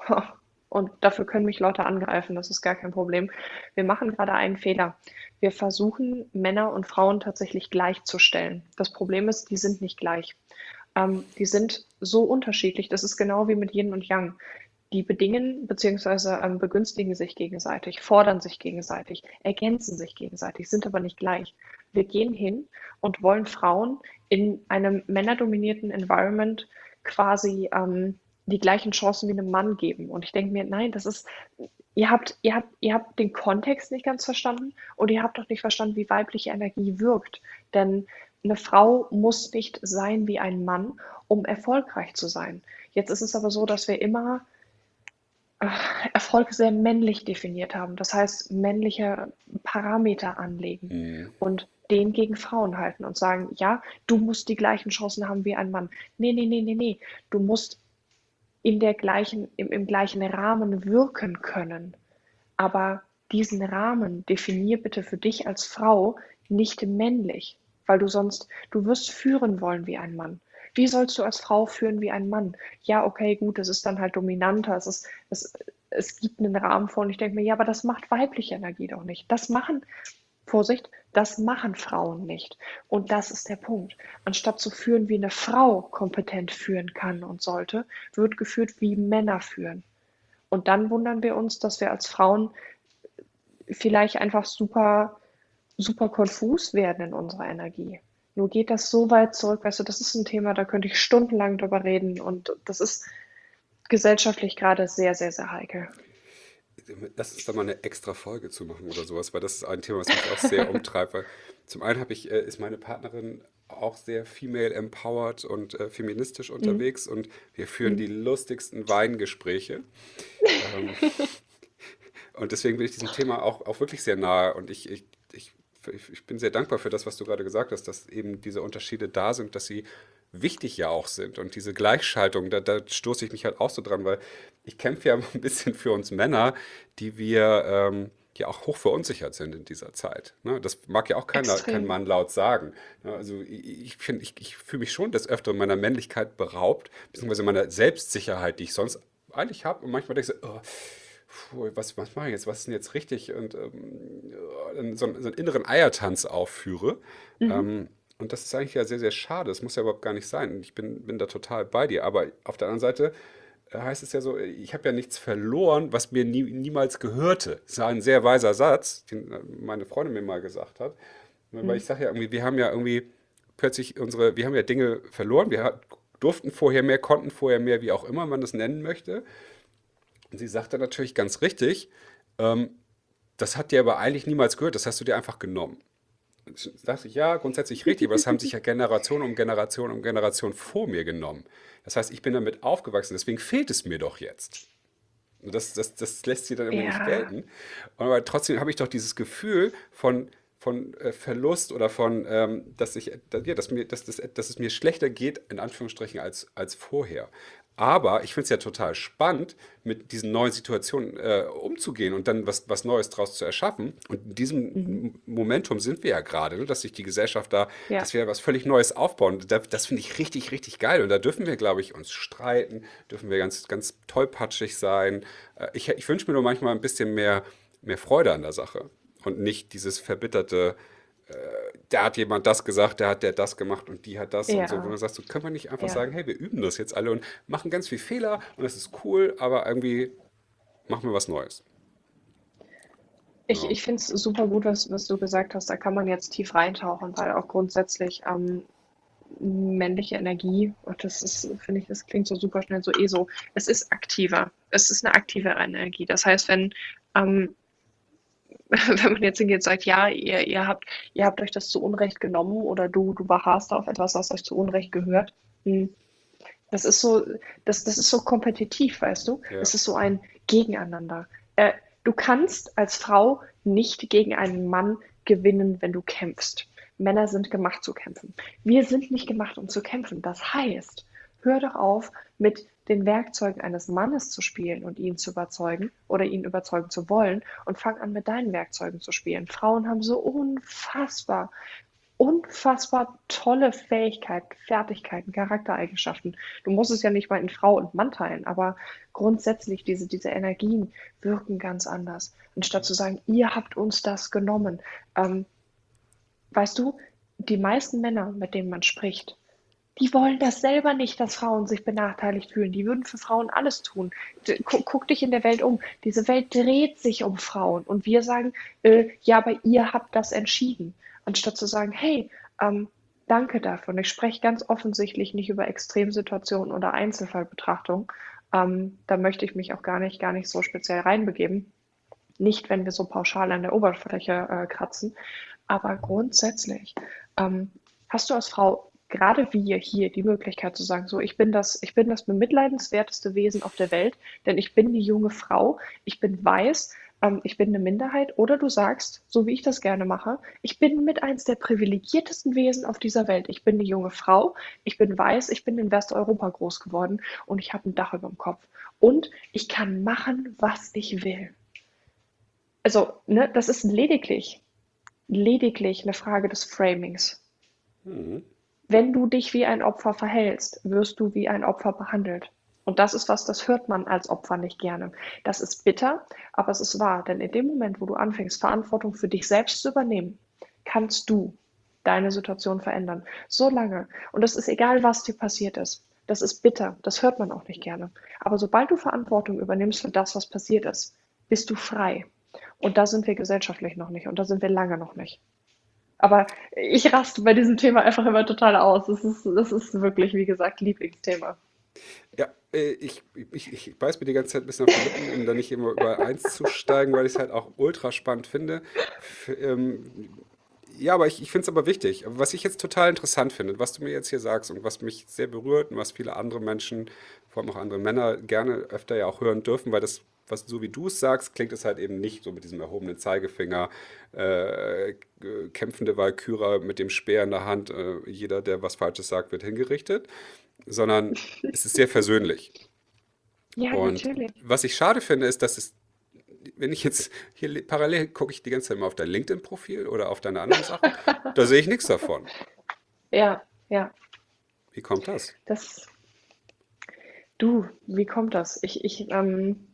und dafür können mich Leute angreifen, das ist gar kein Problem. Wir machen gerade einen Fehler. Wir versuchen, Männer und Frauen tatsächlich gleichzustellen. Das Problem ist, die sind nicht gleich. Ähm, die sind so unterschiedlich. Das ist genau wie mit Yin und Yang. Die bedingen bzw. Ähm, begünstigen sich gegenseitig, fordern sich gegenseitig, ergänzen sich gegenseitig, sind aber nicht gleich. Wir gehen hin und wollen Frauen in einem männerdominierten Environment quasi ähm, die gleichen Chancen wie einem Mann geben. Und ich denke mir, nein, das ist, ihr habt, ihr habt, ihr habt den Kontext nicht ganz verstanden und ihr habt doch nicht verstanden, wie weibliche Energie wirkt. Denn eine Frau muss nicht sein wie ein Mann, um erfolgreich zu sein. Jetzt ist es aber so, dass wir immer äh, Erfolg sehr männlich definiert haben. Das heißt, männliche Parameter anlegen hm, und den gegen Frauen halten und sagen, ja, du musst die gleichen Chancen haben wie ein Mann. Nee, nee, nee, nee, nee. Du musst in der gleichen, im, im gleichen Rahmen wirken können. Aber diesen Rahmen definier bitte für dich als Frau nicht männlich, weil du sonst, du wirst führen wollen wie ein Mann. Wie sollst du als Frau führen wie ein Mann? Ja, okay, gut, es ist dann halt dominanter, es ist, es, es gibt einen Rahmen vor und ich denke mir, ja, aber das macht weibliche Energie doch nicht. Das machen, Vorsicht, das machen Frauen nicht. Und das ist der Punkt. Anstatt zu führen, wie eine Frau kompetent führen kann und sollte, wird geführt, wie Männer führen. Und dann wundern wir uns, dass wir als Frauen vielleicht einfach super, super konfus werden in unserer Energie. Nur geht das so weit zurück, weißt du, das ist ein Thema, da könnte ich stundenlang drüber reden und das ist gesellschaftlich gerade sehr, sehr, sehr heikel. lass uns da mal eine extra Folge zu machen oder sowas, weil das ist ein Thema, was mich auch sehr umtreibt. Weil zum einen habe ich, äh, ist meine Partnerin auch sehr female empowered und äh, feministisch Mm, unterwegs und wir führen mm. die lustigsten Weingespräche. Ähm, und deswegen bin ich diesem Thema auch, auch wirklich sehr nahe und ich, ich, ich, ich bin sehr dankbar für das, was du gerade gesagt hast, dass eben diese Unterschiede da sind, dass sie wichtig ja auch sind. Und diese Gleichschaltung, da, da stoße ich mich halt auch so dran, weil ich kämpfe ja ein bisschen für uns Männer, die wir ähm, ja auch hoch verunsichert sind in dieser Zeit. Ne? Das mag ja auch keiner, kein Extrem. Mann laut sagen. Ne? Also ich, ich finde, ich, ich fühle mich schon des Öfteren meiner Männlichkeit beraubt, beziehungsweise meiner Selbstsicherheit, die ich sonst eigentlich habe. Und manchmal denke ich so, oh, puh, was, was mache ich jetzt? Was ist denn jetzt richtig? Und ähm, so, einen- so einen inneren Eiertanz aufführe. Mhm. Ähm, und das ist eigentlich ja sehr, sehr schade. Das muss ja überhaupt gar nicht sein. Ich bin, bin da total bei dir. Aber auf der anderen Seite äh, heißt es ja so, ich habe ja nichts verloren, was mir nie, niemals gehörte. Das war ein sehr weiser Satz, den äh, meine Freundin mir mal gesagt hat. Weil Mm. ich sage ja irgendwie, wir haben ja irgendwie plötzlich unsere, wir haben ja Dinge verloren. Wir hat, durften vorher mehr, konnten vorher mehr, wie auch immer man das nennen möchte. Und sie sagte natürlich ganz richtig, ähm, das hat dir aber eigentlich niemals gehört, das hast du dir einfach genommen. Und da dachte ich, ja, grundsätzlich richtig, aber das haben sich ja Generation um Generation um Generation vor mir genommen. Das heißt, ich bin damit aufgewachsen, deswegen fehlt es mir doch jetzt. Und das, das, das lässt sie dann irgendwie nicht Ja, gelten. Aber trotzdem habe ich doch dieses Gefühl von, von äh, Verlust oder von, ähm, dass ich, dass, ja, dass mir, dass, dass, dass es mir schlechter geht, in Anführungsstrichen, als, als vorher. Aber ich finde es ja total spannend, mit diesen neuen Situationen äh, umzugehen und dann was, was Neues draus zu erschaffen. Und in diesem Mhm. M- Momentum sind wir ja gerade, ne? Dass sich die Gesellschaft da, Ja, dass wir was völlig Neues aufbauen. Da, das finde ich richtig, richtig geil. Und da dürfen wir, glaube ich, uns streiten, dürfen wir ganz, ganz tollpatschig sein. Äh, ich ich wünsche mir nur manchmal ein bisschen mehr, mehr Freude an der Sache und nicht dieses verbitterte, der hat jemand das gesagt, der hat der das gemacht und die hat das und so, wo ja, man sagt, so können wir nicht einfach ja. sagen, hey, wir üben das jetzt alle und machen ganz viel Fehler und das ist cool, aber irgendwie machen wir was Neues. Ich, Ja. ich finde es super gut, was, was du gesagt hast. Da kann man jetzt tief reintauchen, weil auch grundsätzlich ähm, männliche Energie, und das ist, finde ich, das klingt so super schnell so eh so, es ist aktiver. Es ist eine aktive Energie. Das heißt, wenn, ähm, wenn man jetzt hingeht und sagt, ja, ihr, ihr habt, ihr habt euch das zu Unrecht genommen oder du, du beharrst auf etwas, was euch zu Unrecht gehört, hm, das ist so, das, das ist so kompetitiv, weißt du? Ja. Es ist so ein Gegeneinander. Äh, Du kannst als Frau nicht gegen einen Mann gewinnen, wenn du kämpfst. Männer sind gemacht zu kämpfen. Wir sind nicht gemacht, um zu kämpfen. Das heißt, hör doch auf, mit den Werkzeugen eines Mannes zu spielen und ihn zu überzeugen oder ihn überzeugen zu wollen und fang an, mit deinen Werkzeugen zu spielen. Frauen haben so unfassbar unfassbar tolle Fähigkeiten, Fertigkeiten, Charaktereigenschaften. Du musst es ja nicht mal in Frau und Mann teilen, aber grundsätzlich diese, diese Energien wirken ganz anders. Anstatt zu sagen, ihr habt uns das genommen. Ähm, weißt du, die meisten Männer, mit denen man spricht, die wollen das selber nicht, dass Frauen sich benachteiligt fühlen. Die würden für Frauen alles tun. D- Guck, guck dich in der Welt um. Diese Welt dreht sich um Frauen. Und wir sagen, äh, ja, aber ihr habt das entschieden. Anstatt zu sagen, hey, ähm, danke dafür. Und ich spreche ganz offensichtlich nicht über Extremsituationen oder Einzelfallbetrachtung. Ähm, da möchte ich mich auch gar nicht, gar nicht so speziell reinbegeben. Nicht, wenn wir so pauschal an der Oberfläche äh, kratzen. Aber grundsätzlich, ähm, hast du als Frau, gerade wir hier, die Möglichkeit zu sagen, so, ich bin das, ich bin das bemitleidenswerteste Wesen auf der Welt, denn ich bin eine junge Frau, ich bin weiß, ähm, ich bin eine Minderheit, oder du sagst, so wie ich das gerne mache, ich bin mit eins der privilegiertesten Wesen auf dieser Welt. Ich bin eine junge Frau, ich bin weiß, ich bin in Westeuropa groß geworden und ich habe ein Dach über dem Kopf. Und ich kann machen, was ich will. Also, ne, das ist lediglich, lediglich eine Frage des Framings. Mhm. Wenn du dich wie ein Opfer verhältst, wirst du wie ein Opfer behandelt. Und das ist was, das hört man als Opfer nicht gerne. Das ist bitter, aber es ist wahr. Denn in dem Moment, wo du anfängst, Verantwortung für dich selbst zu übernehmen, kannst du deine Situation verändern. So lange. Und es ist egal, was dir passiert ist. Das ist bitter. Das hört man auch nicht gerne. Aber sobald du Verantwortung übernimmst für das, was passiert ist, bist du frei. Und da sind wir gesellschaftlich noch nicht. Und da sind wir lange noch nicht. Aber ich raste bei diesem Thema einfach immer total aus. Das ist, das ist wirklich, wie gesagt, Lieblingsthema. Ja, äh, ich, ich, ich beiß mir die ganze Zeit ein bisschen auf die Lippen, um da nicht immer über eins zu steigen, weil ich es halt auch ultra spannend finde. F ähm, ja, aber ich, ich finde es aber wichtig. Aber was ich jetzt total interessant finde, was du mir jetzt hier sagst und was mich sehr berührt und was viele andere Menschen, vor allem auch andere Männer, gerne öfter ja auch hören dürfen, weil das, was so wie du es sagst, klingt es halt eben nicht so mit diesem erhobenen Zeigefinger, äh, äh, kämpfende Walküre mit dem Speer in der Hand, äh, jeder, der was Falsches sagt, wird hingerichtet, sondern es ist sehr versöhnlich. Ja, Und natürlich. was ich schade finde, ist, dass es, wenn ich jetzt hier li- parallel gucke ich die ganze Zeit mal auf dein LinkedIn-Profil oder auf deine anderen Sachen, da sehe ich nichts davon. Ja, ja. Wie kommt das? Das, du, wie kommt das? Ich, ich, ähm,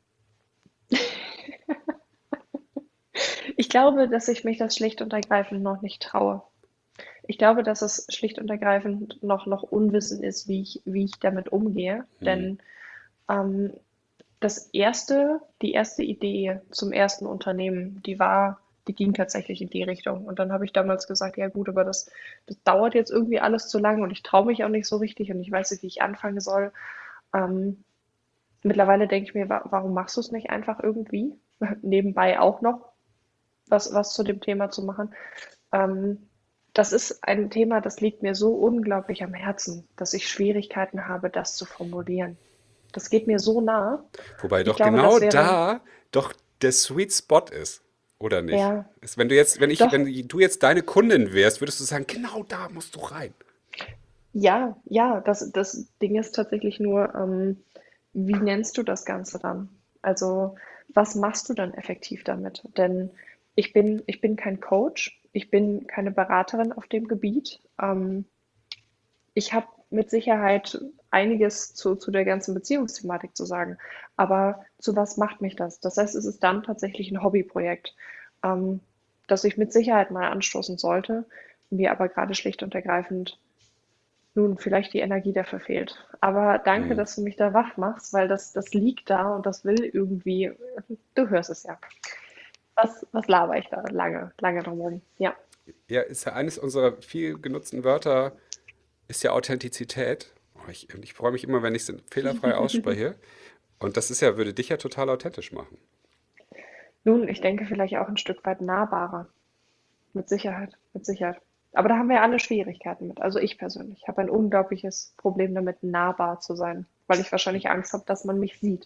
ich glaube, dass ich mich das schlicht und ergreifend noch nicht traue. Ich glaube, dass es schlicht und ergreifend noch, noch Unwissen ist, wie ich, wie ich damit umgehe. Hm. Denn ähm, das erste, die erste Idee zum ersten Unternehmen, die war, die ging tatsächlich in die Richtung. Und dann habe ich damals gesagt, ja gut, aber das, das dauert jetzt irgendwie alles zu lang und ich traue mich auch nicht so richtig und ich weiß nicht, wie ich anfangen soll. Ähm, Mittlerweile denke ich mir, wa warum machst du es nicht einfach irgendwie? Nebenbei auch noch was, was zu dem Thema zu machen. Ähm, Das ist ein Thema, das liegt mir so unglaublich am Herzen, dass ich Schwierigkeiten habe, das zu formulieren. Das geht mir so nah. Wobei Ich doch glaube, genau das wäre, da doch der Sweet Spot ist. Oder nicht? Ja, Ist, wenn du jetzt, wenn ich, wenn doch, du jetzt deine Kundin wärst, würdest du sagen, genau da musst du rein. ja, ja, das, das Ding ist tatsächlich nur, ähm, wie nennst du das Ganze dann? Also, was machst du dann effektiv damit? Denn ich bin, ich bin kein Coach, ich bin keine Beraterin auf dem Gebiet. Ähm, ich habe mit Sicherheit einiges zu, zu der ganzen Beziehungsthematik zu sagen. Aber zu was macht mich das? Das heißt, es ist dann tatsächlich ein Hobbyprojekt, ähm, das ich mit Sicherheit mal anstoßen sollte, mir aber gerade schlicht und ergreifend nun vielleicht die Energie dafür fehlt. Aber danke, Hm. dass du mich da wach machst, weil das, das liegt da und das will irgendwie, du hörst es ja. Was, was laber ich da lange, lange drum rum? Ja. Ja, ist ja eines unserer viel genutzten Wörter, ist ja Authentizität. Oh, ich, ich freue mich immer, wenn ich es fehlerfrei ausspreche. Und das ist ja, würde dich ja total authentisch machen. Nun, ich denke vielleicht auch ein Stück weit nahbarer. Mit Sicherheit, mit Sicherheit. Aber da haben wir ja alle Schwierigkeiten mit. Also ich persönlich habe ein unglaubliches Problem damit, nahbar zu sein, weil ich wahrscheinlich Angst habe, dass man mich sieht.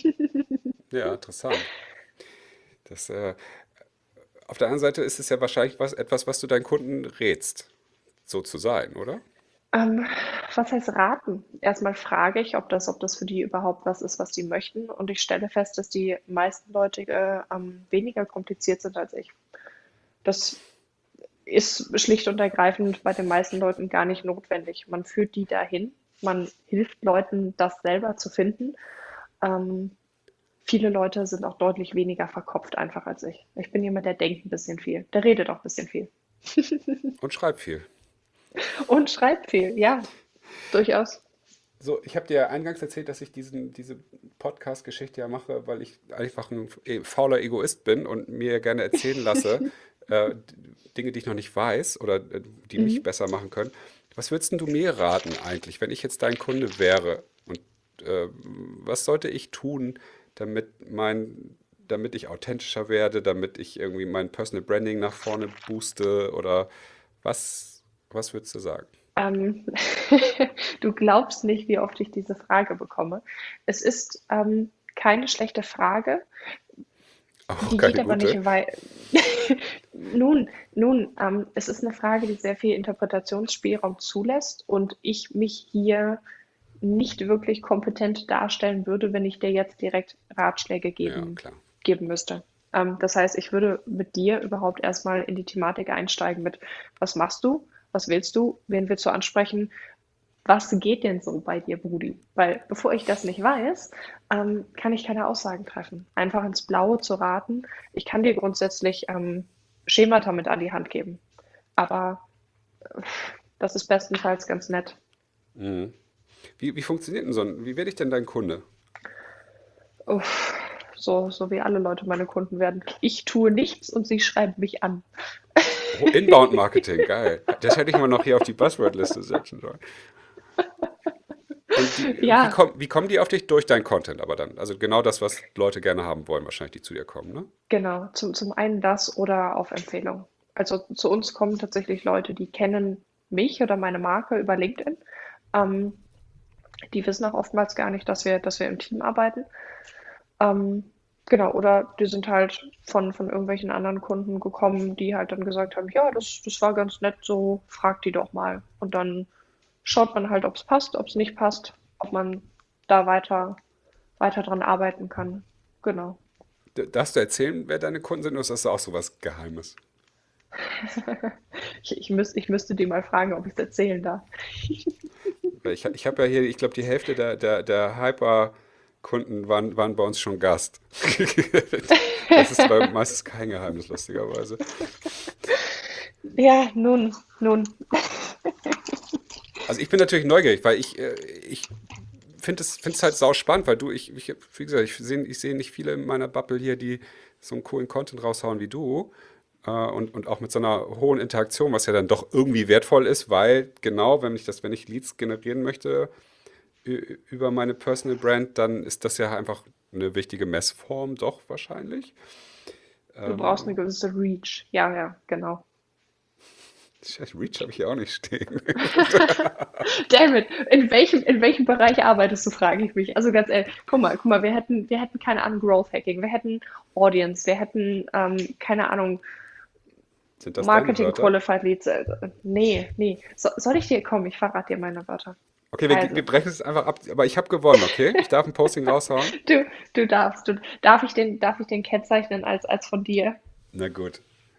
Ja, interessant. Das, äh, auf der anderen Seite ist es ja wahrscheinlich was, etwas, was du deinen Kunden rätst, so zu sein, oder? Ähm, was heißt raten? Erstmal frage ich, ob das, ob das für die überhaupt was ist, was die möchten. Und ich stelle fest, dass die meisten Leute äh, ähm, weniger kompliziert sind als ich. Das ist schlicht und ergreifend bei den meisten Leuten gar nicht notwendig. Man führt die dahin, man hilft Leuten, das selber zu finden. Ähm, Viele Leute sind auch deutlich weniger verkopft einfach als ich. Ich bin jemand, der denkt ein bisschen viel, der redet auch ein bisschen viel Und schreib viel. und schreibt viel, ja, durchaus. So, ich habe dir ja eingangs erzählt, dass ich diesen, diese Podcast-Geschichte ja mache, weil ich einfach ein e- fauler Egoist bin und mir gerne erzählen lasse, äh, Dinge, die ich noch nicht weiß oder äh, die mich Mhm. besser machen können. Was würdest denn du mir raten eigentlich, wenn ich jetzt dein Kunde wäre? Und äh, was sollte ich tun, damit mein, damit ich authentischer werde, damit ich irgendwie mein Personal Branding nach vorne booste oder was, was würdest du sagen? Ähm, Du glaubst nicht, wie oft ich diese Frage bekomme. Es ist ähm, keine schlechte Frage, Auch die geht keine aber gute. nicht weit. Nun, nun, ähm, es ist eine Frage, die sehr viel Interpretationsspielraum zulässt und ich mich hier nicht wirklich kompetent darstellen würde, wenn ich dir jetzt direkt Ratschläge Ja, geben, klar. geben müsste. Ähm, das heißt, ich würde mit dir überhaupt erstmal in die Thematik einsteigen mit, was machst du, was willst du, wen willst du ansprechen, was geht denn so bei dir, Brudi? Weil bevor ich das nicht weiß, ähm, kann ich keine Aussagen treffen. Einfach ins Blaue zu raten. Ich kann dir grundsätzlich ähm, Schemata mit an die Hand geben, aber das ist bestenfalls ganz nett. Mhm. Wie, wie funktioniert denn so ein, wie werde ich denn dein Kunde? Uff, so, so wie alle Leute meine Kunden werden. Ich tue nichts und sie schreiben mich an. Oh, Inbound Marketing, geil. Das hätte ich mal noch hier auf die Buzzword-Liste setzen sollen. Und die, wie, Ja, komm, wie kommen die auf dich? Durch deinen Content aber dann. Also genau das, was Leute gerne haben wollen, wahrscheinlich, die zu dir kommen, ne? genau. Zum, zum einen das oder auf Empfehlung. Also zu uns kommen tatsächlich Leute, die kennen mich oder meine Marke über LinkedIn. Ähm, Die wissen auch oftmals gar nicht, dass wir, dass wir im Team arbeiten. Ähm, genau, oder die sind halt von, von irgendwelchen anderen Kunden gekommen, die halt dann gesagt haben, ja, das, das war ganz nett, so frag die doch mal. Und dann schaut man halt, ob es passt, ob es nicht passt, ob man da weiter, weiter dran arbeiten kann. Genau. D- Darfst du erzählen, wer deine Kunden sind, oder ist das auch so was Geheimes? Ich, ich, müß, ich müsste die mal fragen, ob ich es erzählen darf. Weil ich, ich habe ja hier, ich glaube, die Hälfte der, der, der Hyper-Kunden waren, waren bei uns schon Gast. Das ist bei meistens kein Geheimnis, lustigerweise. Ja, nun, nun. Also ich bin natürlich neugierig, weil ich, äh, ich finde es finde es halt sau spannend, weil du, ich, ich wie gesagt, ich sehe ich seh nicht viele in meiner Bubble hier, die so einen coolen Content raushauen wie du. Äh, und, und auch mit so einer hohen Interaktion, was ja dann doch irgendwie wertvoll ist, weil genau, wenn ich das, wenn ich Leads generieren möchte ü- über meine Personal Brand, dann ist das ja einfach eine wichtige Messform, doch wahrscheinlich. Du brauchst eine Ähm, gewisse Reach. Ja, ja, genau. Scheiße, Reach habe ich hier auch nicht stehen. Damn it, in welchem, in welchem Bereich arbeitest du, frage ich mich. Also ganz ehrlich, guck mal, guck mal, wir hätten, wir hätten keine Ahnung, Growth Hacking, wir hätten Audience, wir hätten, ähm, keine Ahnung, Sind das deine Marketing Wörter? Qualified Leads. Äh, nee, nee. So, soll ich dir, komm, ich verrate dir meine Wörter. Okay, wir, Also, wir brechen es einfach ab, aber ich habe gewonnen, okay? Ich darf ein Posting raushauen? du, du darfst, du, darf ich den, darf ich den kennzeichnen als, als von dir? Na gut.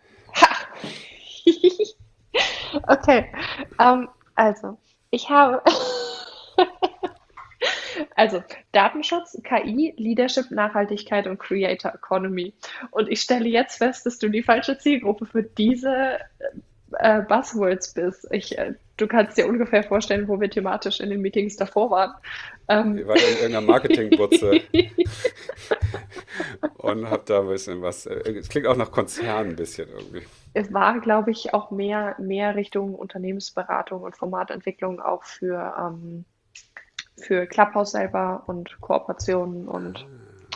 Okay, ähm, also, ich habe, also, Datenschutz, K I, Leadership, Nachhaltigkeit und Creator Economy. Und ich stelle jetzt fest, dass du die falsche Zielgruppe für diese äh, Buzzwords bist. Ich, äh, du kannst dir ungefähr vorstellen, wo wir thematisch in den Meetings davor waren. Ähm, Ihr wart in irgendeiner Marketingbutze und habt da ein bisschen was. äh, Es klingt auch nach Konzern ein bisschen irgendwie. Es war, glaube ich, auch mehr, mehr Richtung Unternehmensberatung und Formatentwicklung auch für, ähm, für Clubhouse selber und Kooperationen und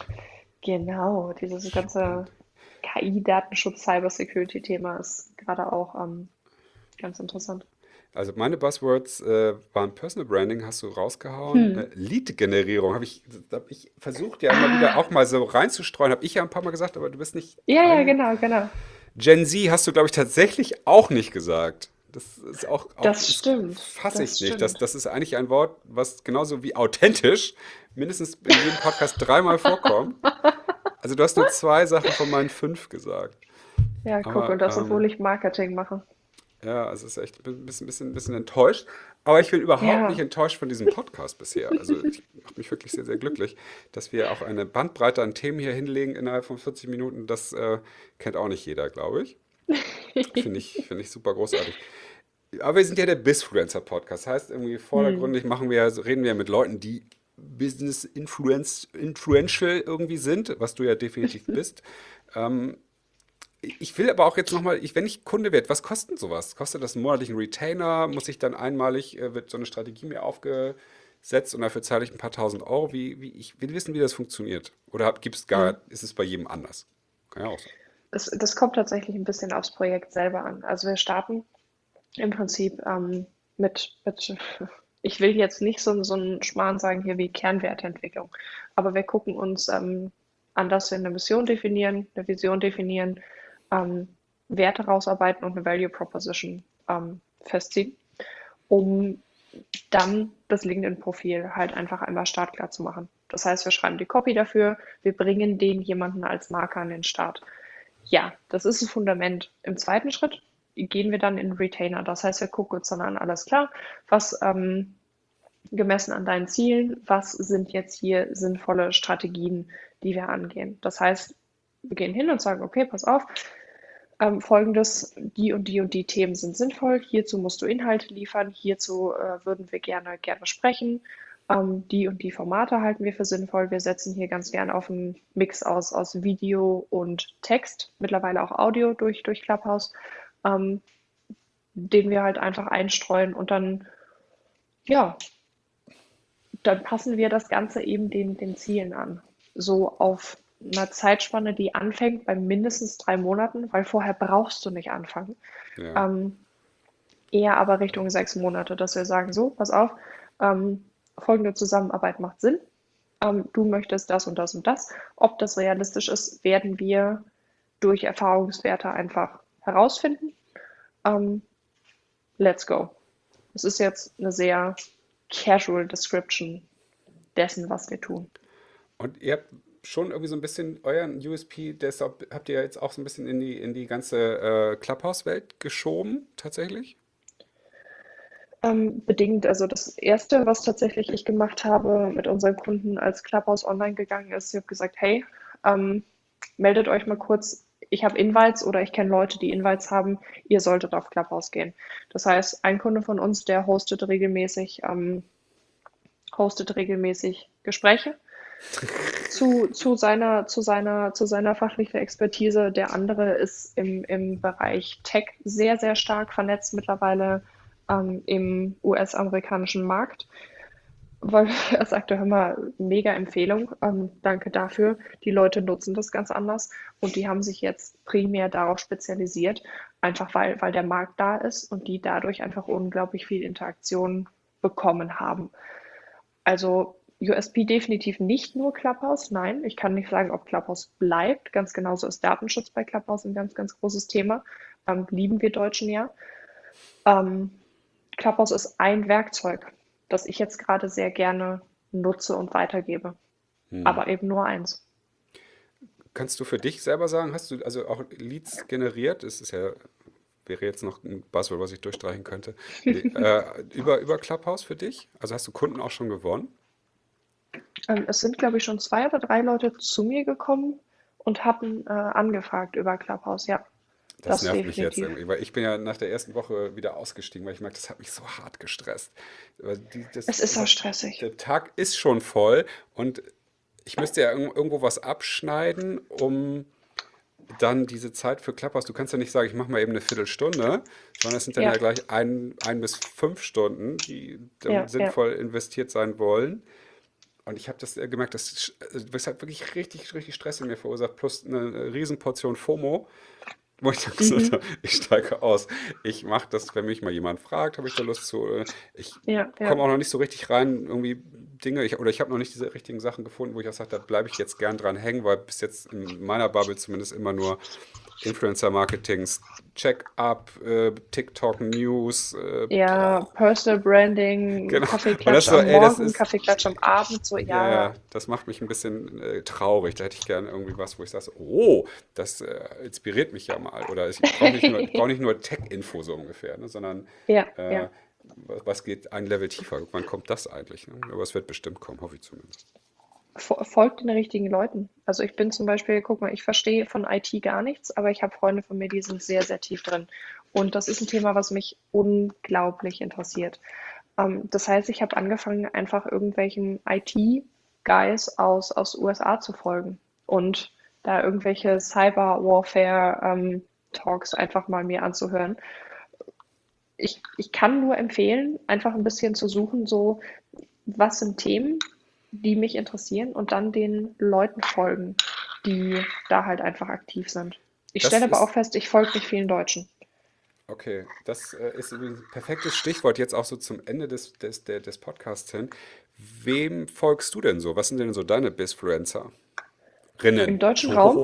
genau, dieses ganze Spannend. K I-Datenschutz, Cybersecurity-Thema ist gerade auch ähm, ganz interessant. Also meine Buzzwords äh, waren Personal Branding, hast du rausgehauen. Hm. Äh, Lead-Generierung habe ich, hab ich versucht ja immer wieder Ah, auch mal so reinzustreuen. Habe ich ja ein paar Mal gesagt, aber du bist nicht ja, ja, rein. genau, genau. Gen Z hast du, glaube ich, tatsächlich auch nicht gesagt. Das ist auch, auch Das das stimmt, fasse ich das nicht. Das, stimmt. das ist eigentlich ein Wort, was genauso wie authentisch mindestens in jedem Podcast dreimal vorkommt. Also du hast nur zwei Sachen von meinen fünf gesagt. Ja, guck, und Aber das, obwohl ähm, ich Marketing mache. ja, also es ist echt ein bisschen, bisschen, bisschen enttäuscht. Aber ich bin überhaupt nicht Ja, enttäuscht von diesem Podcast bisher. Also ich mache mich wirklich sehr, sehr glücklich, dass wir auch eine Bandbreite an Themen hier hinlegen innerhalb von vierzig Minuten. Das äh, kennt auch nicht jeder, glaube ich. Finde ich, finde ich super großartig. Aber wir sind ja der Bizfluencer-Podcast. Heißt, irgendwie hm. vordergründig machen wir, also reden wir mit Leuten, die Business Influence, influential irgendwie sind, was du ja definitiv bist. Ähm, Ich will aber auch jetzt nochmal, ich, wenn ich Kunde werde, was kostet sowas? Kostet das einen monatlichen Retainer? Muss ich dann einmalig, äh, wird so eine Strategie mir aufgesetzt und dafür zahle ich ein paar tausend Euro? Wie, wie, ich will wissen, wie das funktioniert. Oder gibt es Hm. gar, ist es bei jedem anders? Kann ja auch sein. Das, das kommt tatsächlich ein bisschen aufs Projekt selber an. Also wir starten im Prinzip ähm, mit, mit, ich will jetzt nicht so, so einen Schmarrn sagen hier wie Kernwertentwicklung, aber wir gucken uns ähm, an, dass wir eine Mission definieren, eine Vision definieren, ähm, Werte rausarbeiten und eine Value Proposition ähm, festziehen, um dann das LinkedIn-Profil halt einfach einmal startklar zu machen. Das heißt, wir schreiben die Copy dafür, wir bringen den jemanden als Marker an den Start. Ja, das ist das Fundament. Im zweiten Schritt gehen wir dann in Retainer. Das heißt, wir gucken uns dann an, alles klar, was ähm, gemessen an deinen Zielen, was sind jetzt hier sinnvolle Strategien, die wir angehen. Das heißt, wir gehen hin und sagen, okay, pass auf, ähm, folgendes, die und die und die Themen sind sinnvoll, hierzu musst du Inhalte liefern, hierzu äh, würden wir gerne, gerne sprechen, ähm, die und die Formate halten wir für sinnvoll. Wir setzen hier ganz gern auf einen Mix aus, aus Video und Text, mittlerweile auch Audio durch, durch Clubhouse, ähm, den wir halt einfach einstreuen und dann, ja, dann passen wir das Ganze eben den, den Zielen an. So auf einer Zeitspanne, die anfängt bei mindestens drei Monaten, weil vorher brauchst du nicht anfangen. Ja. Ähm, eher aber Richtung sechs Monate, dass wir sagen, so, pass auf, ähm, folgende Zusammenarbeit macht Sinn. Ähm, du möchtest das und das und das. Ob das realistisch ist, werden wir durch Erfahrungswerte einfach herausfinden. Ähm, let's go. Es ist jetzt eine sehr casual Description dessen, was wir tun. Und ihr habt schon irgendwie so ein bisschen euren U S P, deshalb habt ihr jetzt auch so ein bisschen in die, in die ganze äh, Clubhouse-Welt geschoben, tatsächlich? Ähm, bedingt, also das Erste, was tatsächlich ich gemacht habe mit unseren Kunden, als Clubhouse online gegangen ist, ich habe gesagt, hey, ähm, meldet euch mal kurz, ich habe Invites oder ich kenne Leute, die Invites haben, ihr solltet auf Clubhouse gehen. Das heißt, ein Kunde von uns, der hostet regelmäßig, ähm, hostet regelmäßig Gespräche zu, zu seiner, zu seiner, zu seiner fachlichen Expertise. Der andere ist im, im Bereich Tech sehr, sehr stark vernetzt mittlerweile ähm, im U S-amerikanischen Markt. weil er sagte, hör mal, mega Empfehlung, ähm, danke dafür. Die Leute nutzen das ganz anders und die haben sich jetzt primär darauf spezialisiert, einfach weil, weil der Markt da ist und die dadurch einfach unglaublich viel Interaktion bekommen haben. Also U S P definitiv nicht nur Clubhouse, nein, ich kann nicht sagen, ob Clubhouse bleibt. Ganz genauso ist Datenschutz bei Clubhouse ein ganz, ganz großes Thema. Ähm, lieben wir Deutschen ja. Ähm, Clubhouse ist ein Werkzeug, das ich jetzt gerade sehr gerne nutze und weitergebe, Hm. aber eben nur eins. Kannst du für dich selber sagen, hast du also auch Leads generiert? Das ist ja, wäre jetzt noch ein Buzzword, was ich durchstreichen könnte. Le äh, über, über Clubhouse für dich? Also hast du Kunden auch schon gewonnen? Ähm, es sind, glaube ich, schon zwei oder drei Leute zu mir gekommen und hatten äh, angefragt über Clubhouse. Ja, Das das nervt mich jetzt definitiv. irgendwie, weil ich bin ja nach der ersten Woche wieder ausgestiegen, weil ich merke, das hat mich so hart gestresst. Weil die, Es das ist auch einfach, stressig. der Tag ist schon voll und ich müsste ja irg- irgendwo was abschneiden, um dann diese Zeit für Clubhouse. Du kannst ja nicht sagen, ich mache mal eben eine Viertelstunde, sondern es sind dann ja Ja, gleich ein, ein bis fünf Stunden, die dann ja, ja. sinnvoll investiert sein wollen. Und ich habe das äh, gemerkt, dass das hat wirklich richtig, richtig Stress in mir verursacht, plus eine Riesenportion FOMO, wo ich dann gesagt Mhm. habe, ich steige aus. Ich mache das, wenn mich mal jemand fragt, habe ich da Lust zu. äh, Ich Ja, ja. komme auch noch nicht so richtig rein, irgendwie Dinge, ich, oder ich habe noch nicht diese richtigen Sachen gefunden, wo ich auch sage, da bleibe ich jetzt gern dran hängen, weil bis jetzt in meiner Bubble zumindest immer nur Influencer-Marketings, Check-up, äh, TikTok-News, äh, Ja, boah, Personal Branding, genau. Und Kaffeeklatsch das so, am ey, das Morgen, ist, Kaffeeklatsch am Abend, so ja, ja, ja, das macht mich ein bisschen äh, traurig. Da hätte ich gerne irgendwie was, wo ich sage, so, oh, das äh, inspiriert mich ja mal. Oder ich brauche nicht nur, ich brauche nicht nur Tech-Info so ungefähr, ne, sondern ja, äh, ja. was was geht ein Level tiefer? Wann kommt das eigentlich? Ne? Aber es wird bestimmt kommen, hoffe ich zumindest. Fo- Folgt den richtigen Leuten. Also ich bin zum Beispiel, guck mal, ich verstehe von I T gar nichts, aber ich habe Freunde von mir, die sind sehr, sehr tief drin. Und das ist ein Thema, was mich unglaublich interessiert. Ähm, das heißt, ich habe angefangen, einfach irgendwelchen I T-Guys aus, aus U S A zu folgen und da irgendwelche Cyber-Warfare-Talks einfach mal mir anzuhören. Ich, ich kann nur empfehlen, einfach ein bisschen zu suchen, so was sind Themen, die mich interessieren und dann den Leuten folgen, die da halt einfach aktiv sind. Ich Das stelle aber auch ist, fest, ich folge nicht vielen Deutschen. okay, das äh, ist übrigens ein perfektes Stichwort jetzt auch so zum Ende des, des, der, des Podcasts hin. Wem folgst du denn so? Was sind denn so deine Bisfluencer? Im Rinnen. deutschen Raum,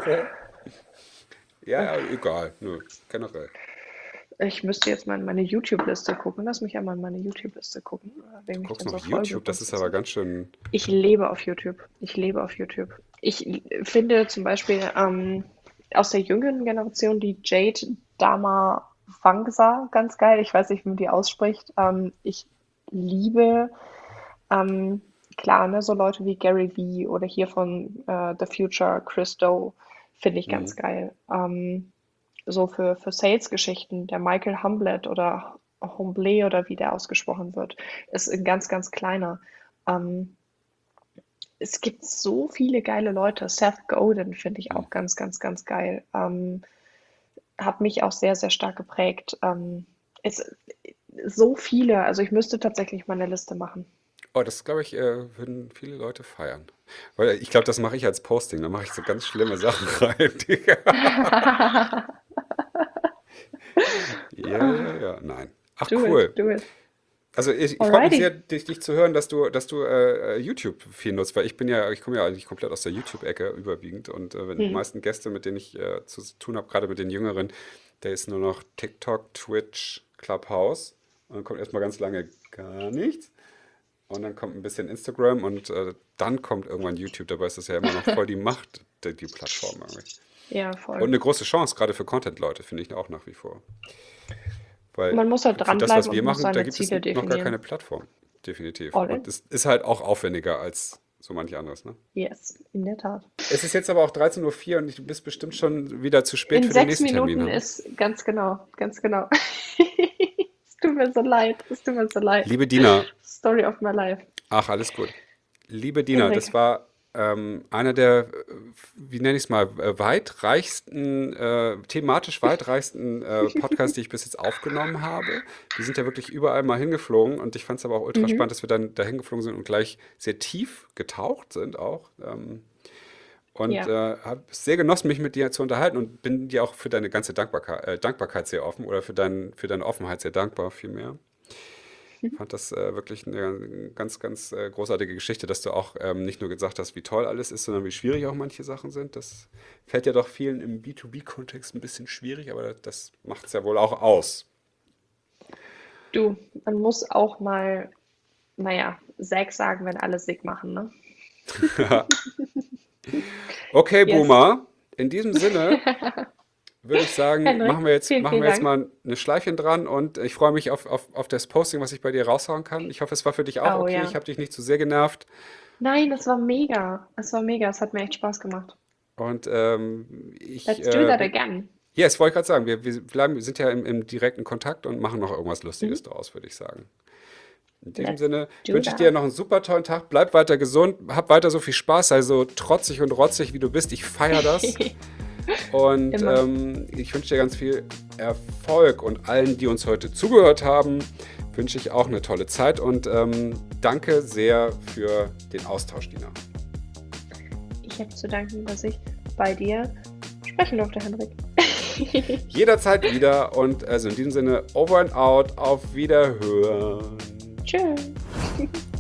Ja, ja, egal, nö, generell. ich müsste jetzt mal in meine YouTube-Liste gucken. Lass mich einmal in meine YouTube-Liste gucken, Du wem ich guckst denn noch so folge YouTube, das ist aber grundsätzlich. ganz schön. Ich lebe auf YouTube. Ich lebe auf YouTube. Ich finde zum Beispiel ähm, aus der jüngeren Generation die Jade Dama Wangsa ganz geil. Ich weiß nicht, wie man die ausspricht. Ähm, ich liebe ähm, klar, ne, so Leute wie Gary Vee oder hier von äh, The Future, Chris Do, finde ich Hm. ganz geil. Ähm, so für, für Sales-Geschichten, der Michael Humblett oder Humble oder wie der ausgesprochen wird, ist ein ganz, ganz kleiner. Ähm, Es gibt so viele geile Leute. Seth Godin finde ich Hm. auch ganz, ganz, ganz geil. Ähm, hat mich auch sehr, sehr stark geprägt. Ähm, es, so viele, also ich müsste tatsächlich mal eine Liste machen. Oh, das glaube ich, äh, würden viele Leute feiern. Weil ich glaube, das mache ich als Posting. Da mache ich so ganz schlimme Sachen rein. Digga. Ja, ja, ja. Nein. Ach, Do it, cool. do it. Also ich, ich freue mich sehr, Alrighty. dich, dich zu hören, dass du, dass du äh, YouTube viel nutzt, weil ich bin ja, ich komme ja eigentlich komplett aus der YouTube-Ecke überwiegend und äh, wenn die Hm. meisten Gäste, mit denen ich äh, zu tun habe, gerade mit den Jüngeren, der ist nur noch TikTok, Twitch, Clubhouse und dann kommt erstmal ganz lange gar nichts und dann kommt ein bisschen Instagram und äh, dann kommt irgendwann YouTube. Dabei ist das ja immer noch voll die Macht, die, die Plattform irgendwie. Ja, Und voll. eine große Chance, gerade für Content-Leute, finde ich auch nach wie vor. Weil Man muss halt für das, dranbleiben was wir und muss machen, da seine gibt es Ziele noch gar definieren. keine Plattform. Definitiv. All Und in? es ist halt auch aufwendiger als so manch anderes, ne? Yes, in der Tat. Es ist jetzt aber auch dreizehn Uhr vier und du bist bestimmt schon wieder zu spät In für den sechs nächsten Termin, Minuten ne? ist ganz genau, ganz genau. Es tut mir so leid, es tut mir so leid. Liebe Dina, Story of my life. ach, alles gut. Liebe Dina, das Erik, war ähm, einer der, äh, wie nenne ich es mal, äh, weitreichsten, äh, thematisch weitreichsten äh, Podcasts, die ich bis jetzt aufgenommen habe. Wir sind ja wirklich überall mal hingeflogen und ich fand es aber auch ultra Mhm. spannend, dass wir dann da hingeflogen sind und gleich sehr tief getaucht sind auch. Ähm, und Ja. äh, habe sehr genossen, mich mit dir zu unterhalten und bin dir auch für deine ganze Dankbarkeit, äh, Dankbarkeit sehr offen oder für, dein, für deine Offenheit sehr dankbar vielmehr. Fand das äh, wirklich eine ganz, ganz äh, großartige Geschichte, dass du auch ähm, nicht nur gesagt hast, wie toll alles ist, sondern wie schwierig auch manche Sachen sind. Das fällt ja doch vielen im B zwei B-Kontext ein bisschen schwierig, aber das macht es ja wohl auch aus. Du, man muss auch mal, naja, Säg sagen, wenn alle Sig machen, ne? Okay, Yes. Boomer, in diesem Sinne würde ich sagen, Henrik, machen wir jetzt, vielen, machen vielen wir jetzt Dank. mal eine Schleifchen dran und ich freue mich auf, auf, auf das Posting, was ich bei dir raushauen kann. Ich hoffe, es war für dich auch Oh okay. ja. Ich habe dich nicht zu sehr genervt. Nein, das war mega. Es war mega. Es hat mir echt Spaß gemacht. Und ähm, ich, Let's do äh, that again. yes, wollte ich gerade sagen, wir, wir bleiben, wir sind ja im, im direkten Kontakt und machen noch irgendwas Mhm. Lustiges draus, würde ich sagen. In diesem Let's Sinne do wünsche ich dir that. noch einen super tollen Tag. Bleib weiter gesund, hab weiter so viel Spaß, sei so trotzig und rotzig, wie du bist. Ich feiere das. Und Immer. ähm, ich wünsche dir ganz viel Erfolg und allen, die uns heute zugehört haben, wünsche ich auch eine tolle Zeit und ähm, danke sehr für den Austausch, Dina. Ich habe zu danken, dass ich bei dir sprechen durfte, Henrik. Jederzeit wieder und also in diesem Sinne, over and out, auf Wiederhören. Tschüss.